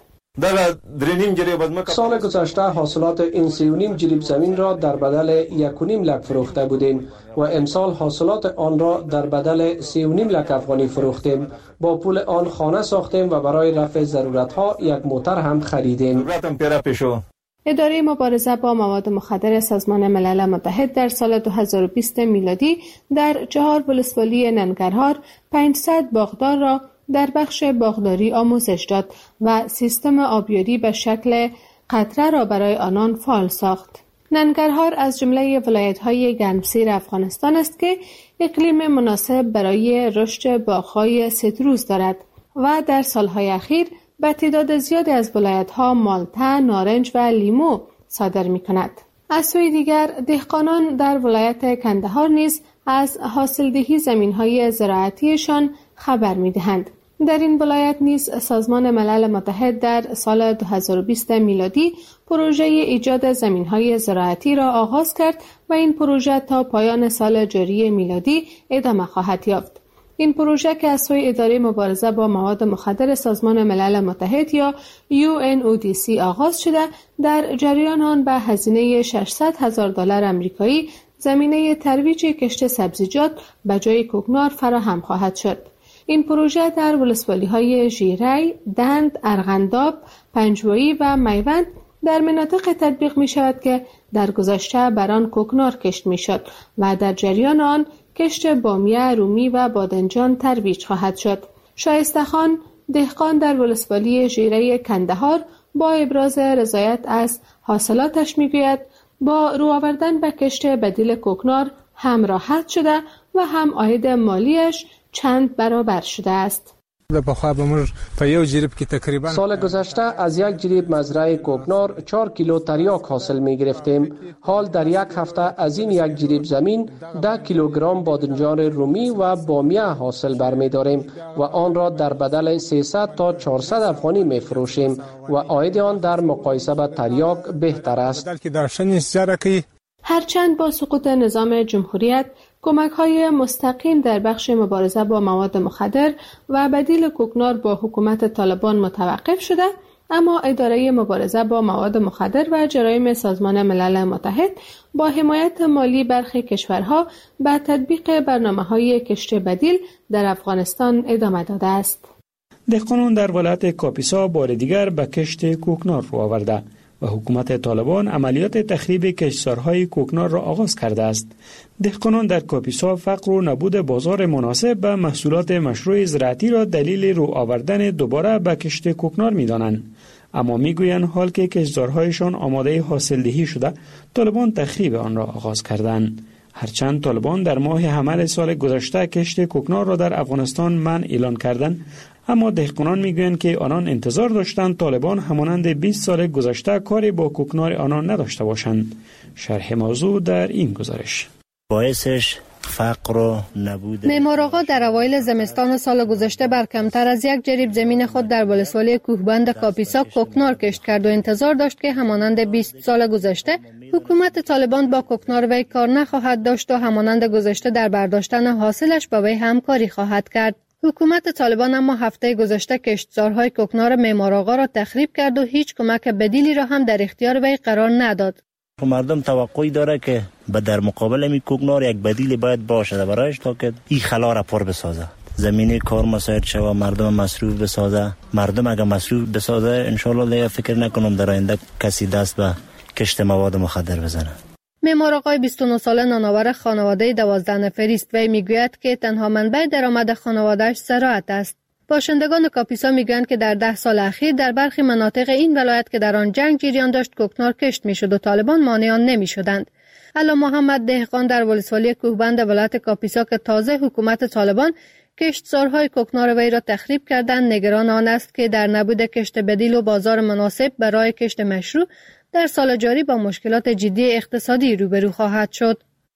سال گذشته حاصلات این سی و نیم جریب زمین را در بدل یک و نیم لک فروخته بودیم و امسال حاصلات آن را در بدل سی و نیم لک افغانی فروختیم. با پول آن خانه ساختیم و برای رفع ضرورتها یک موتر هم خریدیم. اداره مبارزه با مواد مخدر سازمان ملل متحد در سال دو هزار و بیست میلادی در چهار ولسوالی ننگرهار پانصد باغدار را در بخش باغداری آموزش داد و سیستم آبیاری به شکل قطره را برای آنان فعال ساخت. ننگرهار از جمله ولایت‌های گرمسیر افغانستان است که اقلیم مناسب برای رشد باغ‌های سیتروس دارد و در سالهای اخیر به تعداد زیادی از ولایت‌ها مالته، نارنج و لیمو صادر می‌کند. از سوی دیگر دهقانان در ولایت کندهار نیز از حاصلدهی زمین‌های زراعتیشان خبر می‌دهند. در این ولایت نیز سازمان ملل متحد در سال دو هزار و بیست میلادی پروژه ایجاد زمین‌های زراعتی را آغاز کرد و این پروژه تا پایان سال جاری میلادی ادامه خواهد یافت. این پروژه که از سوی اداره مبارزه با مواد مخدر سازمان ملل متحد یا یو ان او دی سی آغاز شده، در جریان آن به هزینه ششصد هزار دلار آمریکایی زمینه ترویج کشت سبزیجات به جای کوکنار فراهم خواهد شد. این پروژه در ولسوالی‌های ژیری، دند، ارغنداب، پنجوایی و میوند در مناطق تطبیق می شود که در گذشته بر آن کوکنار کشت می شد و در جریان آن کشت بامیه، رومی و بادنجان ترویج خواهد شد. شایسته خان، دهقان در ولسوالی ژیری کندهار با ابراز رضایت از حاصلاتش می گوید با رو آوردن به کشت بدیل کوکنار هم راحت شده و هم عاید مالیش چند برابر شده است. سال گذشته از یک جریب مزرعه کوکنار چهار کیلو تریاک حاصل می گرفتیم. حال در یک هفته از این یک جریب زمین ده کیلوگرم بادنجان رومی و بامیه حاصل برمی داریم و آن را در بدل سیصد تا چهارصد افغانی می فروشیم و عاید آن در مقایسه با تریاک بهتر است. هرچند با سقوط نظام جمهوریت کمک‌های مستقیم در بخش مبارزه با مواد مخدر و بدیل کوکنار با حکومت طالبان متوقف شده، اما اداره مبارزه با مواد مخدر و جرایم سازمان ملل متحد با حمایت مالی برخی کشورها به تطبیق برنامه‌های کشت بدیل در افغانستان ادامه داده است. دهقانان در ولایت کاپیسا بار دیگر به کشت کوکنار رو آورده و حکومت طالبان عملیات تخریب کشتزارهای کوکنار را آغاز کرده است. دهقانان در کاپیسا فقر و نبود بازار مناسب به محصولات مشروع زراعتی را دلیل رو آوردن دوباره به کشت کوکنار می‌دانند، اما میگویند حال که کشتزارهایشان آماده حاصلدهی شده، طالبان تخریب آن را آغاز کردند. هرچند طالبان در ماه حمل سال گذشته کشت کوکنار را در افغانستان منع اعلان کردند، اما دهقانان میگویند که آنان انتظار داشتند طالبان همانند بیست سال گذشته کاری با کوکنار آنان نداشته باشند. شرح موضوع در این گزارش. باعثش فقر و نبود. معمار آقا در اوایل زمستان سال گذشته بر کمتر از یک جریب زمین خود در ولسوالی کوهبند کاپیسا کوکنار کشت کرد و انتظار داشت که همانند بیست سال گذشته حکومت طالبان با کوکنار وی کار نخواهد داشت و همانند گذشته در برداشتن حاصلش با وی همکاری خواهد کرد. حکومت طالبان اما هفته گذشته کشتزارهای کوکنار معمار آقا را تخریب کرد و هیچ کمک بدیلی را هم در اختیار وی قرار نداد. مردم توقعی داره که به در مقابل می کوکنار یک بدیل باید باشه برایش تا که این خلا را پر بسازه، زمینه کار مساعد شوه، مردم مصروف بسازه. مردم اگه مصروف بسازه انشالله دیگه فکر نکنم در آینده کسی دست به کشت مواد مخدر بزنه. معمار آقای بیست و نه ساله نانآور خانواده دوازده نفری است. وی میگوید که تنها منبع درآمد خانواده‌اش زراعت است. باشندگان کاپیسا میگویند که در ده سال اخیر در برخی مناطق این ولایت که در آن جنگ جریان داشت کوکنار کشت میشد و طالبان مانع آن نمیشدند. علا محمد دهقان در ولسوالی کوهبند ولایت کاپیسا که تازه حکومت طالبان کشتزارهای کوکنار وی را تخریب کردند، نگران آن است که در نبود کشت بدیل و بازار مناسب برای کشت مشروع در سال جاری با مشکلات جدی اقتصادی روبرو خواهد شد.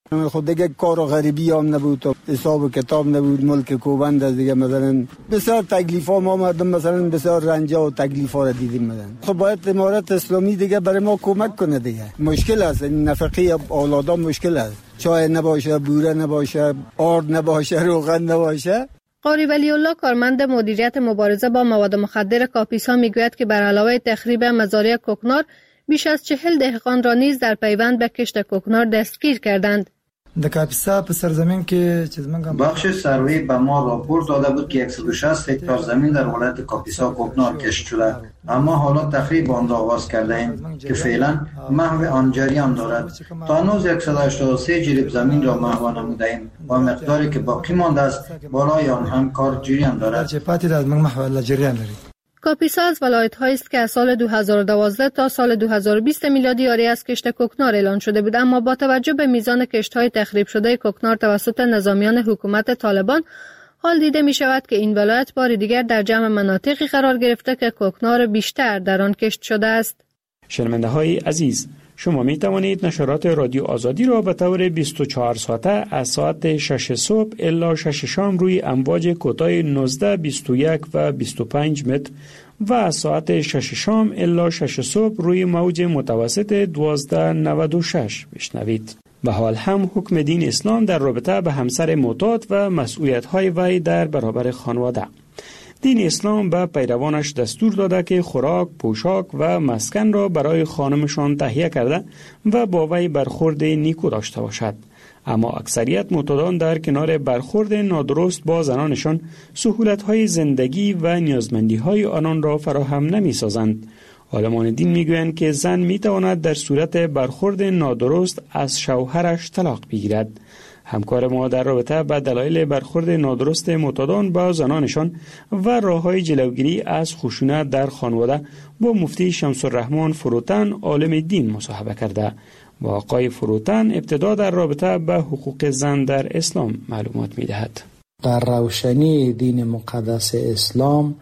خود دیگه کار و غریبی هم نبود و حساب و کتاب نبود، ملک کوبند دیگه، مثلا بسیار تکلیف ها ما مردم مثلا بسیار رنجا و تکلیف ها را دیدیم. مثلا خب باید امارت اسلامی دیگه برای ما کمک کنه دیگه. مشکل است، نفقه اولادان مشکل است، چای نباشه، بوره نباشه، آرد نباشه، روغن نباشه. قاری ولی الله کارمند مدیریت مبارزه با مواد مخدر کاپیسا میگوید که بر علاوه تخریب مزارع کوکنار بیش از چهل دهقان را نیز در پیوند به کشت کوکنار دستگیر کردند. در کاپیسا په سرزمین کې چې زمونږ بخش سروی به ما راپور داده بود که صد و شصت هکتار زمین در ولایت کاپیسا کوکنار کشت شده، اما حالا تخریب آن را آغاز کرده ایم که فعلا محو آن جریان دارد. تا هنوز صد و هشتاد و سه جریب زمین را محو نموده ایم و مقداری که باقی مانده است بالای آن هم کار جریان دارد. چې پاتې ده زمونږ محو جریان لري. کاپیسا از ولایت‌هایی است که از سال دو هزار و دوازده تا سال دو هزار و بیست میلادی یاری از کشت کوکنار اعلان شده بود، اما با توجه به میزان کشت‌های تخریب شده کوکنار توسط نظامیان حکومت طالبان حال دیده می شود که این ولایت بار دیگر در جمع مناطقی قرار گرفته که کوکنار بیشتر در آن کشت شده است. شنونده های عزیز، شما می توانید نشرات رادیو آزادی را به طور بیست و چهار ساعته از ساعت شش صبح الی شش شام روی امواج کوتاه نوزده، بیست و یک و بیست و پنج متر و از ساعت شش شام الی شش صبح روی موج متوسط دوازده نود و شش بشنوید. به حال هم حکم دین اسلام در رابطه به همسر معتاد و مسئولیت‌های وی در برابر خانواده. دین اسلام به پیروانش دستور داده که خوراک، پوشاک و مسکن را برای خانمشان تهیه کرده و با وی برخورد نیکو داشته باشد. اما اکثریت معتادان در کنار برخورد نادرست با زنانشان سهولت‌های زندگی و نیازمندی‌های آنان را فراهم نمی‌سازند. عالمان دین میگویند که زن میتواند در صورت برخورد نادرست از شوهرش طلاق بگیرد. همکار ما در رابطه با دلایل برخورد نادرست معتادان با زنانشان و راه‌های جلوگیری از خشونت در خانواده با مفتی شمس الرحمن فروتن عالم دین مصاحبه کرده. با آقای فروتن ابتدا در رابطه با حقوق زن در اسلام معلومات میدهد. در روشنی دین مقدس اسلام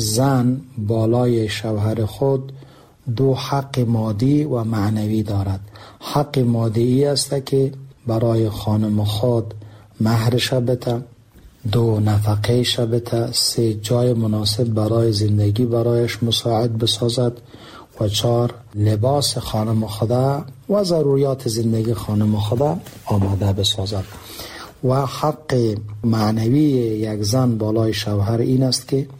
زن بالای شوهر خود دو حق مادی و معنوی دارد. حق مادی است که برای خانم خود مهرش بده، دو نفقه بده، سه جای مناسب برای زندگی برایش مساعد بسازد و چهار لباس خانم خدا و ضروریات زندگی خانم خدا آماده بسازد. و حق معنوی یک زن بالای شوهر این است که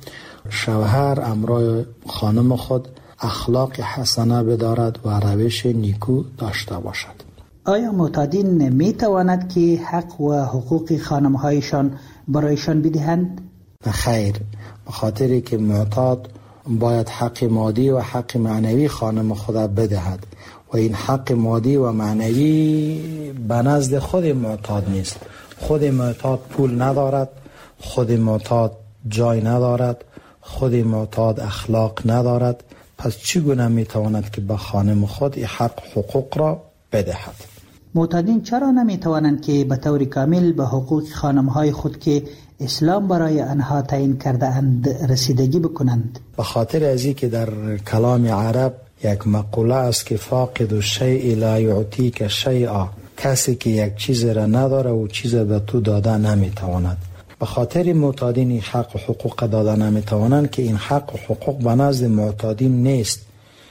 شوهر امرای خانم خود اخلاق حسنه بدارد و روش نیکو داشته باشد. آیا معتادین می تواند که حق و حقوق خانم‌هایشان برایشان بدهند؟ خیر، به خاطری که معتاد باید حق مادی و حق معنوی خانم خدا بدهد و این حق مادی و معنوی به نزد خود معتاد نیست. خود معتاد پول ندارد، خود معتاد جای ندارد، خود معتاد اخلاق ندارد، پس چگونه می تواند که به خانم خود این حق حقوق را بدهد؟ معتادین چرا نمی توانند که به طور کامل به حقوق خانم‌های خود که اسلام برای آنها تعیین کرده اند رسیدگی بکنند؟ به خاطر از این که در کلام عرب یک مقوله است که فاقد الشیء لا یعطیک شیئا، کسی که یک چیز را نداره و چیز به تو داده نمی تواند. به خاطر معتادین این حق و حقوق داده نمی توانند که این حق و حقوق به نزد معتادین نیست.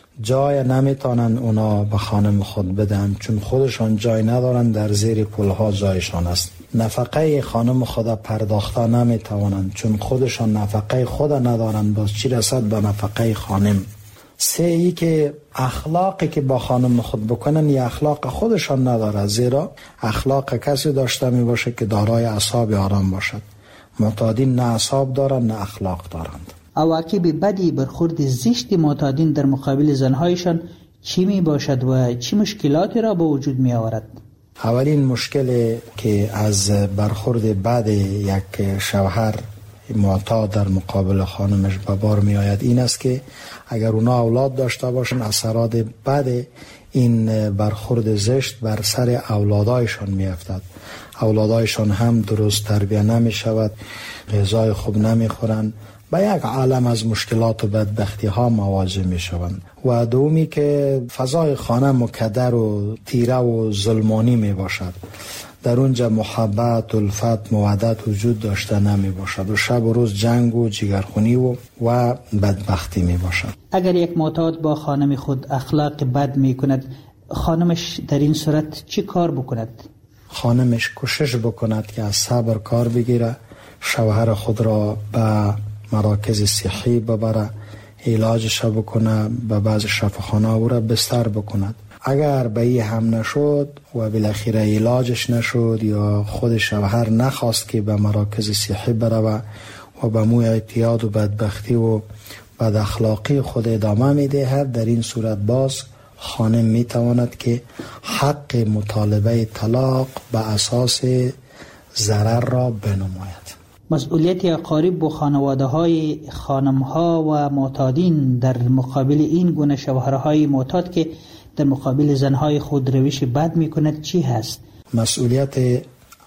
جای نمیتونن اونا به خانم خود بدن چون خودشان جای ندارن، در زیر پولها جایشان است. نفقه خانم خدا پرداخته نمیتوانند چون خودشان نفقه خدا ندارن، باز چی رسد به نفقه خانم. سه ای که اخلاقی که با خانم خود بکنن یا اخلاق خودشان نداره، زیرا اخلاق کسی داشته می باشه که دارای اعصاب آرام باشد. معتادین نه اعصاب دارن نه اخلاق دارند. عواقب بدی برخورد زشت معتادین در مقابل زنهایشان چی می باشد و چی مشکلاتی را به وجود می آورد؟ اولین مشکل که از برخورد بد یک شوهر معتاد در مقابل خانمش به بار می آید این است که اگر اونا اولاد داشته باشن اثرات بد این برخورد زشت بر سر اولادایشان می افتد. اولادایشان هم درست تربیه نمی شود، غذای خوب نمی خورند، به یک عالم از مشکلات و بدبختی ها مواجه می شوند. و دومی که فضای خانه مکدر و تیره و ظلمانی می باشد. در اونجا محبت، الفت، مودت وجود داشته نمی باشد و شب و روز جنگ و جگرخونی و و بدبختی می باشد. اگر یک معتاد با خانم خود اخلاق بد می کند، خانمش در این صورت چی کار بکند؟ خانمش کوشش بکند که از صبر کار بگیره، شوهر خود را به مراکز صحی ببره، علاجش بکنه، به بعض شفاخانه او را بستر بکند. اگر به این هم نشد و بالاخره علاجش نشد یا خود شوهر نخواست که به مراکز صحی بره و به مو اعتیاد و بدبختی و بد اخلاقی خود ادامه میدهد، در این صورت باز خانم میتواند که حق مطالبه طلاق به اساس ضرر را بنماید. مسئولیت اقارب و خانواده های خانم ها و معتادین در مقابل این گونه شوهرهای معتاد که در مقابل زنهای خود روش بد می کند چی هست؟ مسئولیت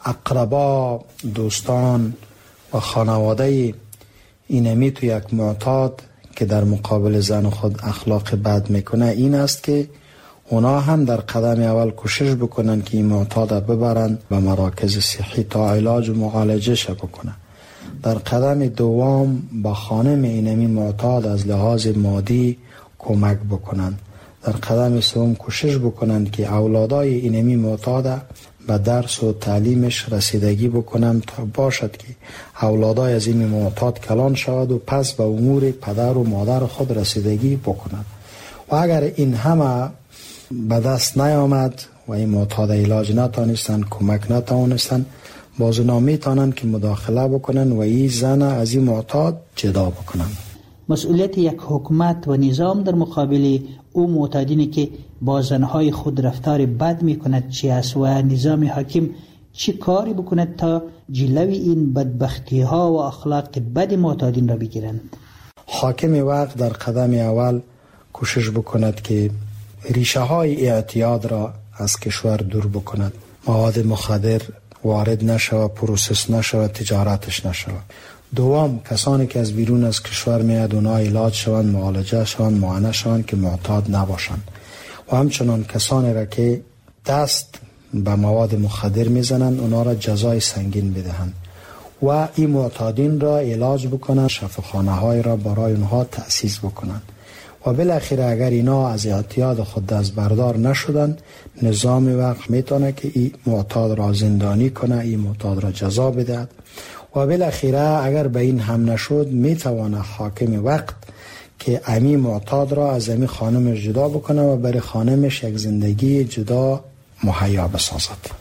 اقربا، دوستان و خانواده اینمی تو یک معتاد که در مقابل زن خود اخلاق بد میکنه این است که اونا هم در قدم اول کوشش بکنن که این معتاد ببرن به مراکز صحی تا علاج و معالجه بکنن. در قدم دوم با خانم اینمی معتاد از لحاظ مادی کمک بکنن. در قدم سوم کوشش بکنن که اولادای اینمی معتاد به درس و تعلیمش رسیدگی بکنن تا باشد که اولادای از این معتاد کلان شود و پس به امور پدر و مادر خود رسیدگی بکنند. و اگر این همه به دست نیامد و این معتاد علاج نتانستن، کمک نتانستن، باز نمیتونن که مداخله بکنن و این زن از این معتاد جدا بکنن. مسئولیت یک حکومت و نظام در مقابل او معتادینی که با زنهای خود رفتار بد می کند چی است و نظام حاکم چی کاری بکند تا جلوی این بدبختی ها و اخلاق بد معتادین را بگیرند؟ حاکم وقت در قدم اول کوشش بکند که ریشه های اعتیاد را از کشور دور بکند، مواد مخدر وارد نشود، پروسس نشود، تجارتش نشود. دوم، کسانی که از بیرون از کشور میاد اونا علاج شوند، معالجه شوند، معاینه شوند که معتاد نباشند. و همچنان کسانی را که دست به مواد مخدر میزنند اونا را جزای سنگین بدهند و این معتادین را علاج بکنند، شفاخانه های را برای اونها تأسیس بکنند. و بالاخره اگر اینا از اعتیاد خود دست بردار نشدن، نظام وقت میتونه که این معتاد را زندانی کنه، این معتاد را جزا بده. و بالاخره اگر به این هم نشد میتونه حاکم وقت که امی معتاد را از امی خانمش جدا بکنه و برای خانمش یک زندگی جدا مهیا بسازد.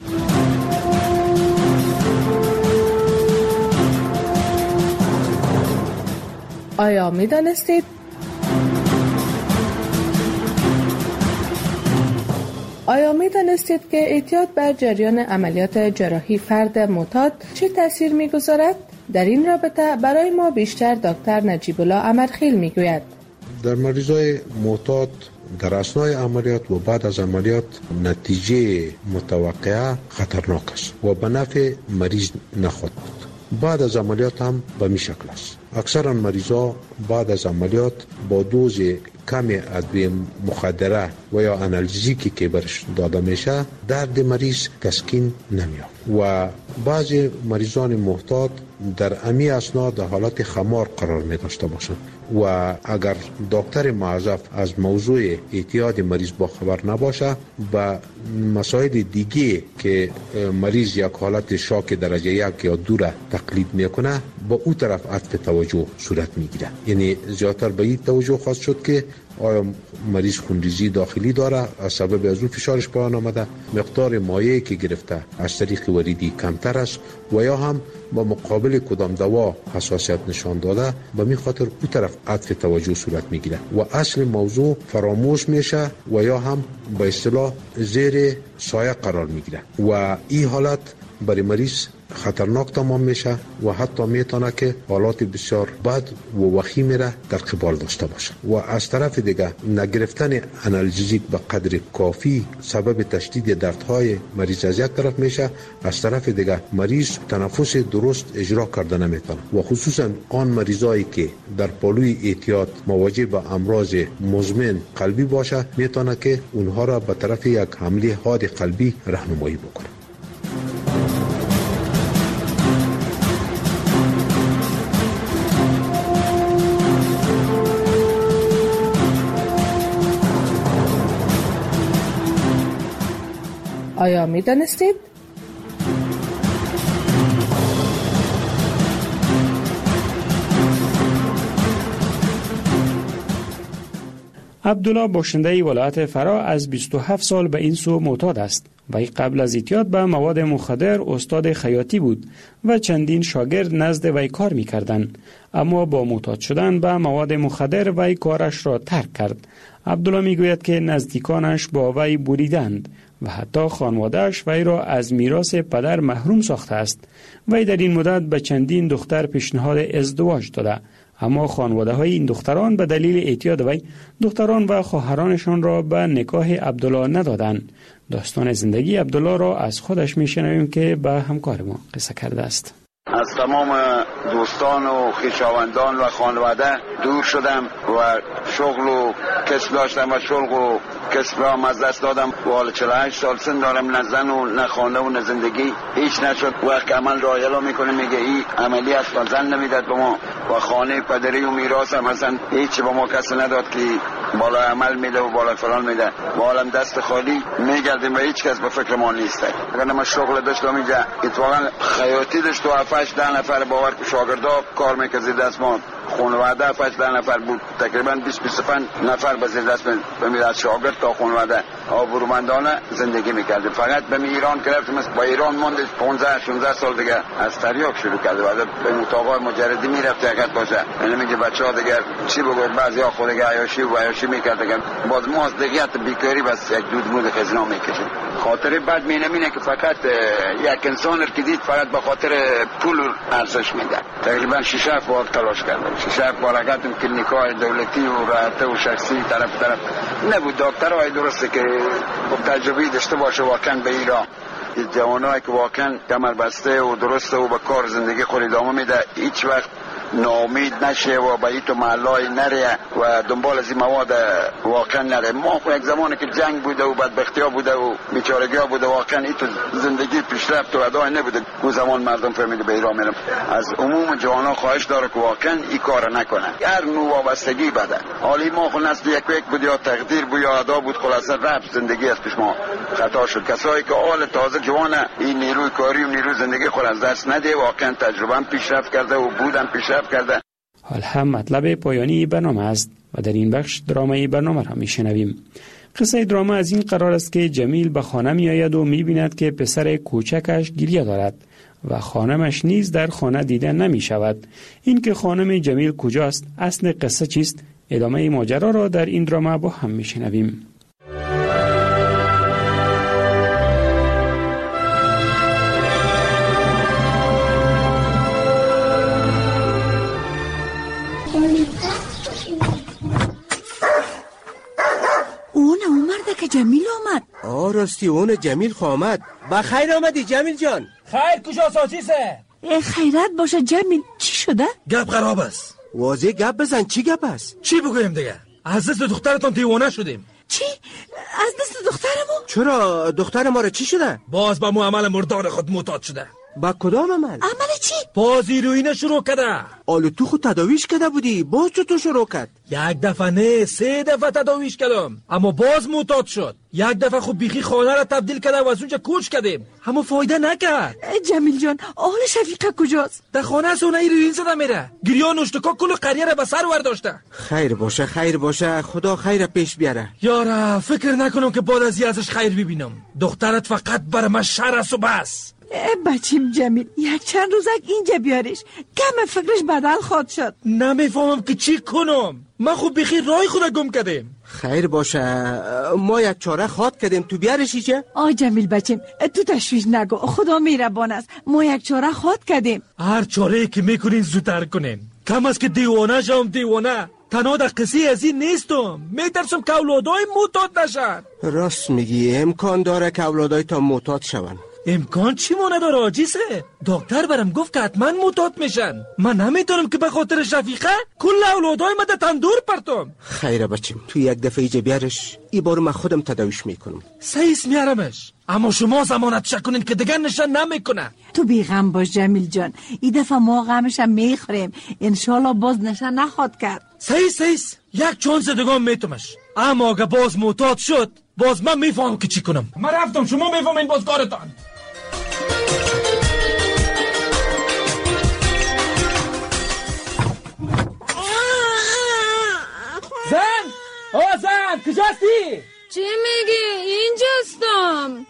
آیا می دانستید؟ آیا می دانستید که اعتیاد بر جریان عملیات جراحی فرد معتاد چه تأثیر می گذارد؟ در این رابطه برای ما بیشتر دکتر نجیب الله امرخیل می گوید. در مریضای معتاد در اثنای عملیات و بعد از عملیات نتیجه متوقعه خطرناک است و به نفع مریض نخواهد بود. بعد از عملیات هم به می شکل است. اکثرا مریضا بعد از عملیات با دوز کم ادویه مخدره و یا آنالژیکی که برش داده میشه درد مریض تسکین نمیاد و بعضی مریضان معتاد در امی اثنا در حالت خمار قرار می داشته باشند و اگر دکتر موظف از موضوع اعتیاد مریض با خبر نباشه به مسائل دیگه که مریض یک حالت شاک درجه یک یا دو را تقلید میکنه با او طرف عطف توجه صورت میگیره. یعنی زیادتر به این توجه خواست شد که آیا مریض خونریزی داخلی داره از سبب از او فشارش پایین آمده، مقدار مایعی که گرفته از طریق وریدی کمتر است و یا هم با مقابل کدام دوا حساسیت نشان داده به می خاطر او طرف عطف توجه صورت میگیره و اصل موضوع فراموش میشه و یا هم به اصطلاح زیر سایه قرار میگیره و این حالت برای مریض خطرناک تمام میشه و حتی میتونه که حالات بسیار بد و وخیمی را در قبال داشته باشه. و از طرف دیگه نگرفتن آنالژیک به قدر کافی سبب تشدید دردهای مریض از یک طرف میشه، از طرف دیگه مریض تنفس درست اجرا کرده نمیتونه و خصوصا آن مریضایی که در پالوی احتیاط مواجه به امراض مزمن قلبی باشه میتونه که اونها را به طرف یک حمله حاد قلبی راهنمایی بکنه. آیا می دانستید؟ عبدالله باشنده ولایت فرا از بیست و هفت سال به این سو معتاد است. وی قبل از اعتیاد به مواد مخدر استاد خیاطی بود و چندین شاگرد نزد وی کار می کردند، اما با معتاد شدن به مواد مخدر وی کارش را ترک کرد. عبدالله می گوید که نزدیکانش با وی بریدند و حتی خانواده‌اش وی را از میراث پدر محروم ساخته است. وی در این مدت به چندین دختر پیشنهاد ازدواج داده، اما خانواده های این دختران به دلیل اعتیاد وی دختران و خواهرانشان را به نکاح عبدالله ندادند. داستان زندگی عبدالله را از خودش میشنویم که به همکار ما قصه کرده است. از تمام دوستان و خویشاوندان و خانواده دور شدم و شغل و کسب داشتم و شغل و کسب را از دست دادم و حالا چهل و هشت سال سن دارم، نه زن و نه خانه و نه زندگی هیچ نشد. وقت عمل را اعلام میکنه میگه این عملی است و زن نمیداد به ما و خانه پدری و میراث هم اصلا هیچ به ما کسی نداد که بالا عمل میده و بالا فلان میده و حالم دست خالی میگردیم و هیچ کس به فکر ما نیست. اگر ما شغل داشتم اینجا اتفاقا خیاطی داشت و هفتش ده نفر باور که شاگردا کار میکرد دست ما خانواده هفتش ده نفر بود، تقریبا بیست بیست و پنج نفر به زیر دست بمید از شاگرد تا خانواده آبرومندانه زندگی میکرد. فقط به ایران گرفتم، با ایران ماند پانزده شانزده سال دیگه از تریاک شروع کرد و به متاقای مجردی میرفت حقیقت باشه. یعنی میگه بچه‌ها دیگه چی بگو، بعضیا خود دیگه عیاشی و عیاشی میکرد دیگه باز ما از دیگه بیکاری بس یک دود مود خزینا میکشید. خاطر بعد می نمینه که فقط یک انسان رو که دید فقط به خاطر پول ارزش میده. تقریبا شش هفت بار تلاش کردم، شش هفت بار رفتم کلینیکای دولتی و راحته و شخصی طرف طرف نبود. دکترهای درسته که تجربه داشته باشه واقعا به ایران جوانایی که واقعا کمر بسته و درسته و به کار زندگی خود ادامه میده هیچ وقت ناامید نشه و به ایتو محلای نره و دنبال از این مواد واقعا نره. ما خو یک زمانی که جنگ بوده و بدبختی ها بوده و بیچارگی ها بوده واقعا ایتو زندگی پیشرفت و ادای نبوده. اون زمان مردم فهمیده به ایران میرم. از عموم جوانا خواهش داره که واقعا این کار نکنه. هر نوع وابستگی بده. حالی ما خو نسل یک یک بود یا تقدیر بود یا ادا بود، خلاصه رفت زندگی از پیش ما خطا شد. کسایی که حال تازه جوانه این نیروی کاری و نیروی زندگی خود از دست نده، واقعا تجربه پیشرفت کرده و بودن پیشرفت کرده. حال هم مطلب پایانی برنامه است و در این بخش درامای برنامه را میشنویم. قصه دراما از این قرار است که جمیل به خانه می آید و می بیند که پسر کوچکش گریه دارد و خانمش نیز در خانه دیده نمی شود. این که خانم جمیل کجاست، اصل قصه چیست؟ ادامه ماجرا را در این دراما با هم میشنویم. که جمیل آمد. آه راستی اون جمیل آمد. با خیر آمدی جمیل جان. خیر کجا ساچیسه؟ خیرت باشه جمیل، چی شده؟ گپ خراب است. واضح گپ بزن، چی گپ است؟ چی بگویم دیگه؟ از دست دخترتون دیوانه شدیم. چی؟ از دست دخترمو؟ چرا دختر ما را چی شده؟ باز با مو عمل مردار خود معتاد شده. با کدام عمل؟ عمل چی؟ باز هیروئین شروع کرده. آلو تو خود تداویش کرده بودی، باز چطور شروع کرد؟ یک دفعه نه سه دفعه تداویش کردم اما باز معتاد شد. یک دفعه خود بیخی خانه را تبدیل کرده و از اونجا کوچ کردیم اما فایده نکرد. جمیل جان آل شفیقه کجاست؟ در خانه سونه هیروئین زده میره. گریان نشتکا کل قریه را به سر ورداشته. خیر باشه خیر باشه، خدا خیر پیش بیاره. یارا فکر نکنم که بعد از ازش خیر ببینم. دخترت فقط بر من شر است و بس. بچیم جمیل یک چند روزک اینجا بیارش، کم فکرش بدل خود شد. نمیفهمم که چی کنم، من خوب بخی رای خود گم کردم. خیر باشه، ما یک چاره خواد کردیم، تو بیارش ایچه؟ آی جمیل بچیم تو تشویش نگو، خدا میربان است، ما یک چاره خواد کردیم. هر چاره که میکنین زودتر کنین، کم از که دیوانه شم دیوانه. تنها در قصه از این نیستم، میترسم که اولادای معتاد نشن. راست میگی، امکان داره که اولادای تا معتاد شون. امکان چی مونه داره عاجزه؟ دکتر برم گفت که حتما معتاد میشن. من نمیتونم که به خاطر شفیقه کل اولادای من تندور پرتم. خیره بچیم، تو یک دفعه ایجا بیارش، ای بار من خودم تداویش میکنم. سیس میارمش، اما شما زمانت شکنین که دیگر نشن نمیکنه. تو بیغم باش جمیل جان، این دفعه ما غمشم میخوریم، انشالله باز نشن نخواد کرد. سیس سیس یک چانس دیگه میتمش، اما اگه باز معتاد شد باز من میفهمم که چی کنم. من رفتم، شما میفهمین باز کارتان. زن! آه زن! کجاستی؟ چی میگی؟ اینجاستم.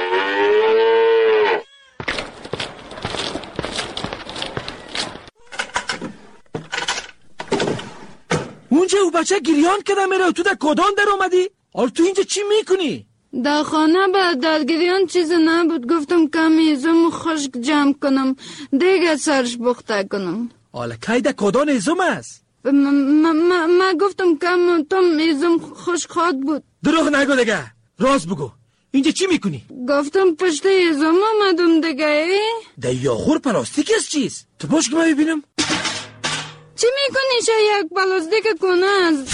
اونجا او بچه گریان کده میره و تو در کدان در اومدی؟ آر تو اینجا چی میکنی؟ در خانه با دلگریان چیز نبود، گفتم کمی ازم خشک جمع کنم دیگه سرش بخته کنم. حالا کی در کدان ازم است؟ ما گفتم کم تم ازم خشک خواد بود. دروغ نگو دیگه، راست بگو، اینجا چی میکنی؟ گفتم پشت ازم آمدم دیگه. در یاخور پلاستیک از چیز؟ تو باش که من ببینم. چی میکنی شا یک پلاستیک کنه از؟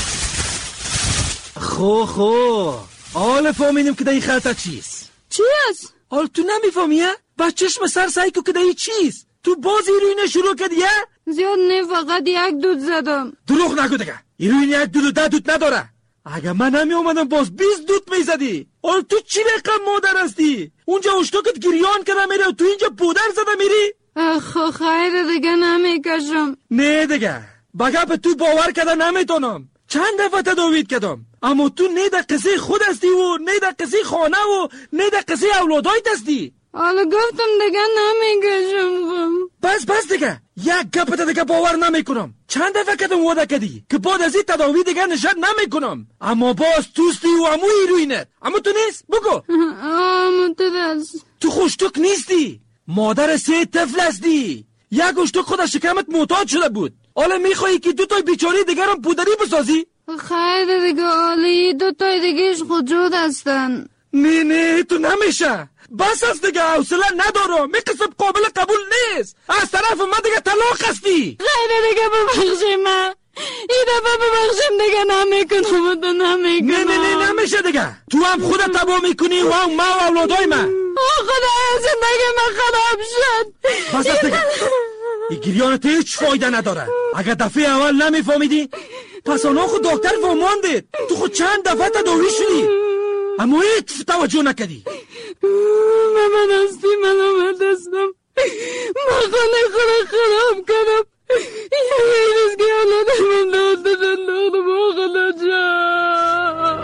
خو خو آل فهمیدم که دایی خطا چیز. چی است؟ آل تو نمیفهمیه؟ با چشم سر سعی که دایی چیز. تو باز ایروینه شروع کردیه؟ زیاد نه، فقط یک دود زدم. دروغ نگو دیگه، ایروین یک دود و ده دود نداره. اگه من نمی اومدم باز بیست دود میزدی. آل تو چی رقم مادر هستی؟ اونجا اشتاکت گریان کنه میره و تو اینجا پودر زده میری؟ اخو خیر دیگه نمیکشم. نه دیگه، بگه به تو باور کده نمیتونم. چند دفعه تداویت کردم، اما تو نه در قصه خود هستی و نه در قصه خانه و نه در قصه اولادایت هستی. حالا گفتم دیگه نمیکشم. بس بس دیگه، یک گپت دیگه باور نمیکنم. چند دفعه کدم وعده کردی که بعد از این تداوی دیگه نشد نمیکنم، اما باز توستی و امو ایروینت. اما تو نیست بگو. اما تو دست تو خوشتوک نیستی، مادر سه طفل هستی. یک اشتوک خود از شکمت معتاد شده بود، حالا میخوایی که دو تای بیچاری دیگر هم پودری بسازی؟ خیر دیگه، حالی دو تای دیگهش خودجود هستن. نه نه تو نمیشه، بس از دیگه، حوصله ندارم، میقصب قابل قبول نیست. از طرف من دیگه طلاق هستی. خیر دیگه ببخشی من، این دفعه ببخشیم دیگه نمیکنم و تو نمیکنم. نه نه نه نمیشه دیگه، تو هم خودت تبا میکنی و هم ما و اولادای من. خدا زندگی من خراب شد. بس از دیگه، این گریانت هیچ فایده نداره. اگر دفعه اول نمیفهمیدی پس آنها خود دکتر فهماندید. تو خود چند دفعه تداوی شدی اما هیچ توجه نکردی. من هستی، من آمد هستم، من خانه خود خراب کنم. یه روز که اولادم من داد دادن دادم و خدا جان.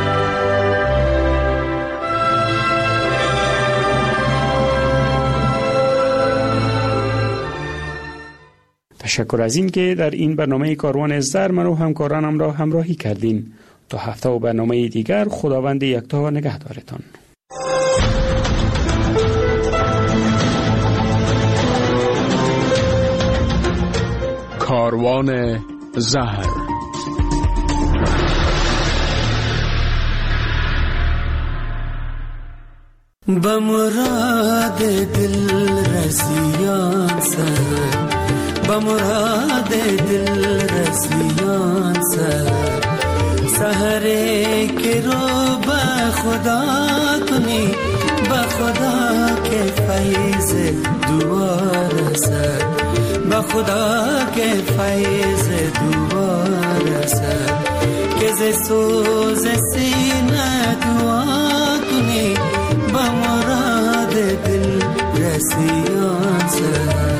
تشکر از این که در این برنامه کاروان ازدر من و همکارانم را همراهی کردین. تا هفته و برنامه دیگر، خداوند یکتا نگهدارتان. کاروان زهر. به مراد دل رسیان سر، به مراد دل رسیان سر، سحره که رو به خدا کنی، به خدا که فیض دوار سر، به خدا که فیض دوار سر، که ز سوز سینه دعا کنی، به مراد دل رسیان سر.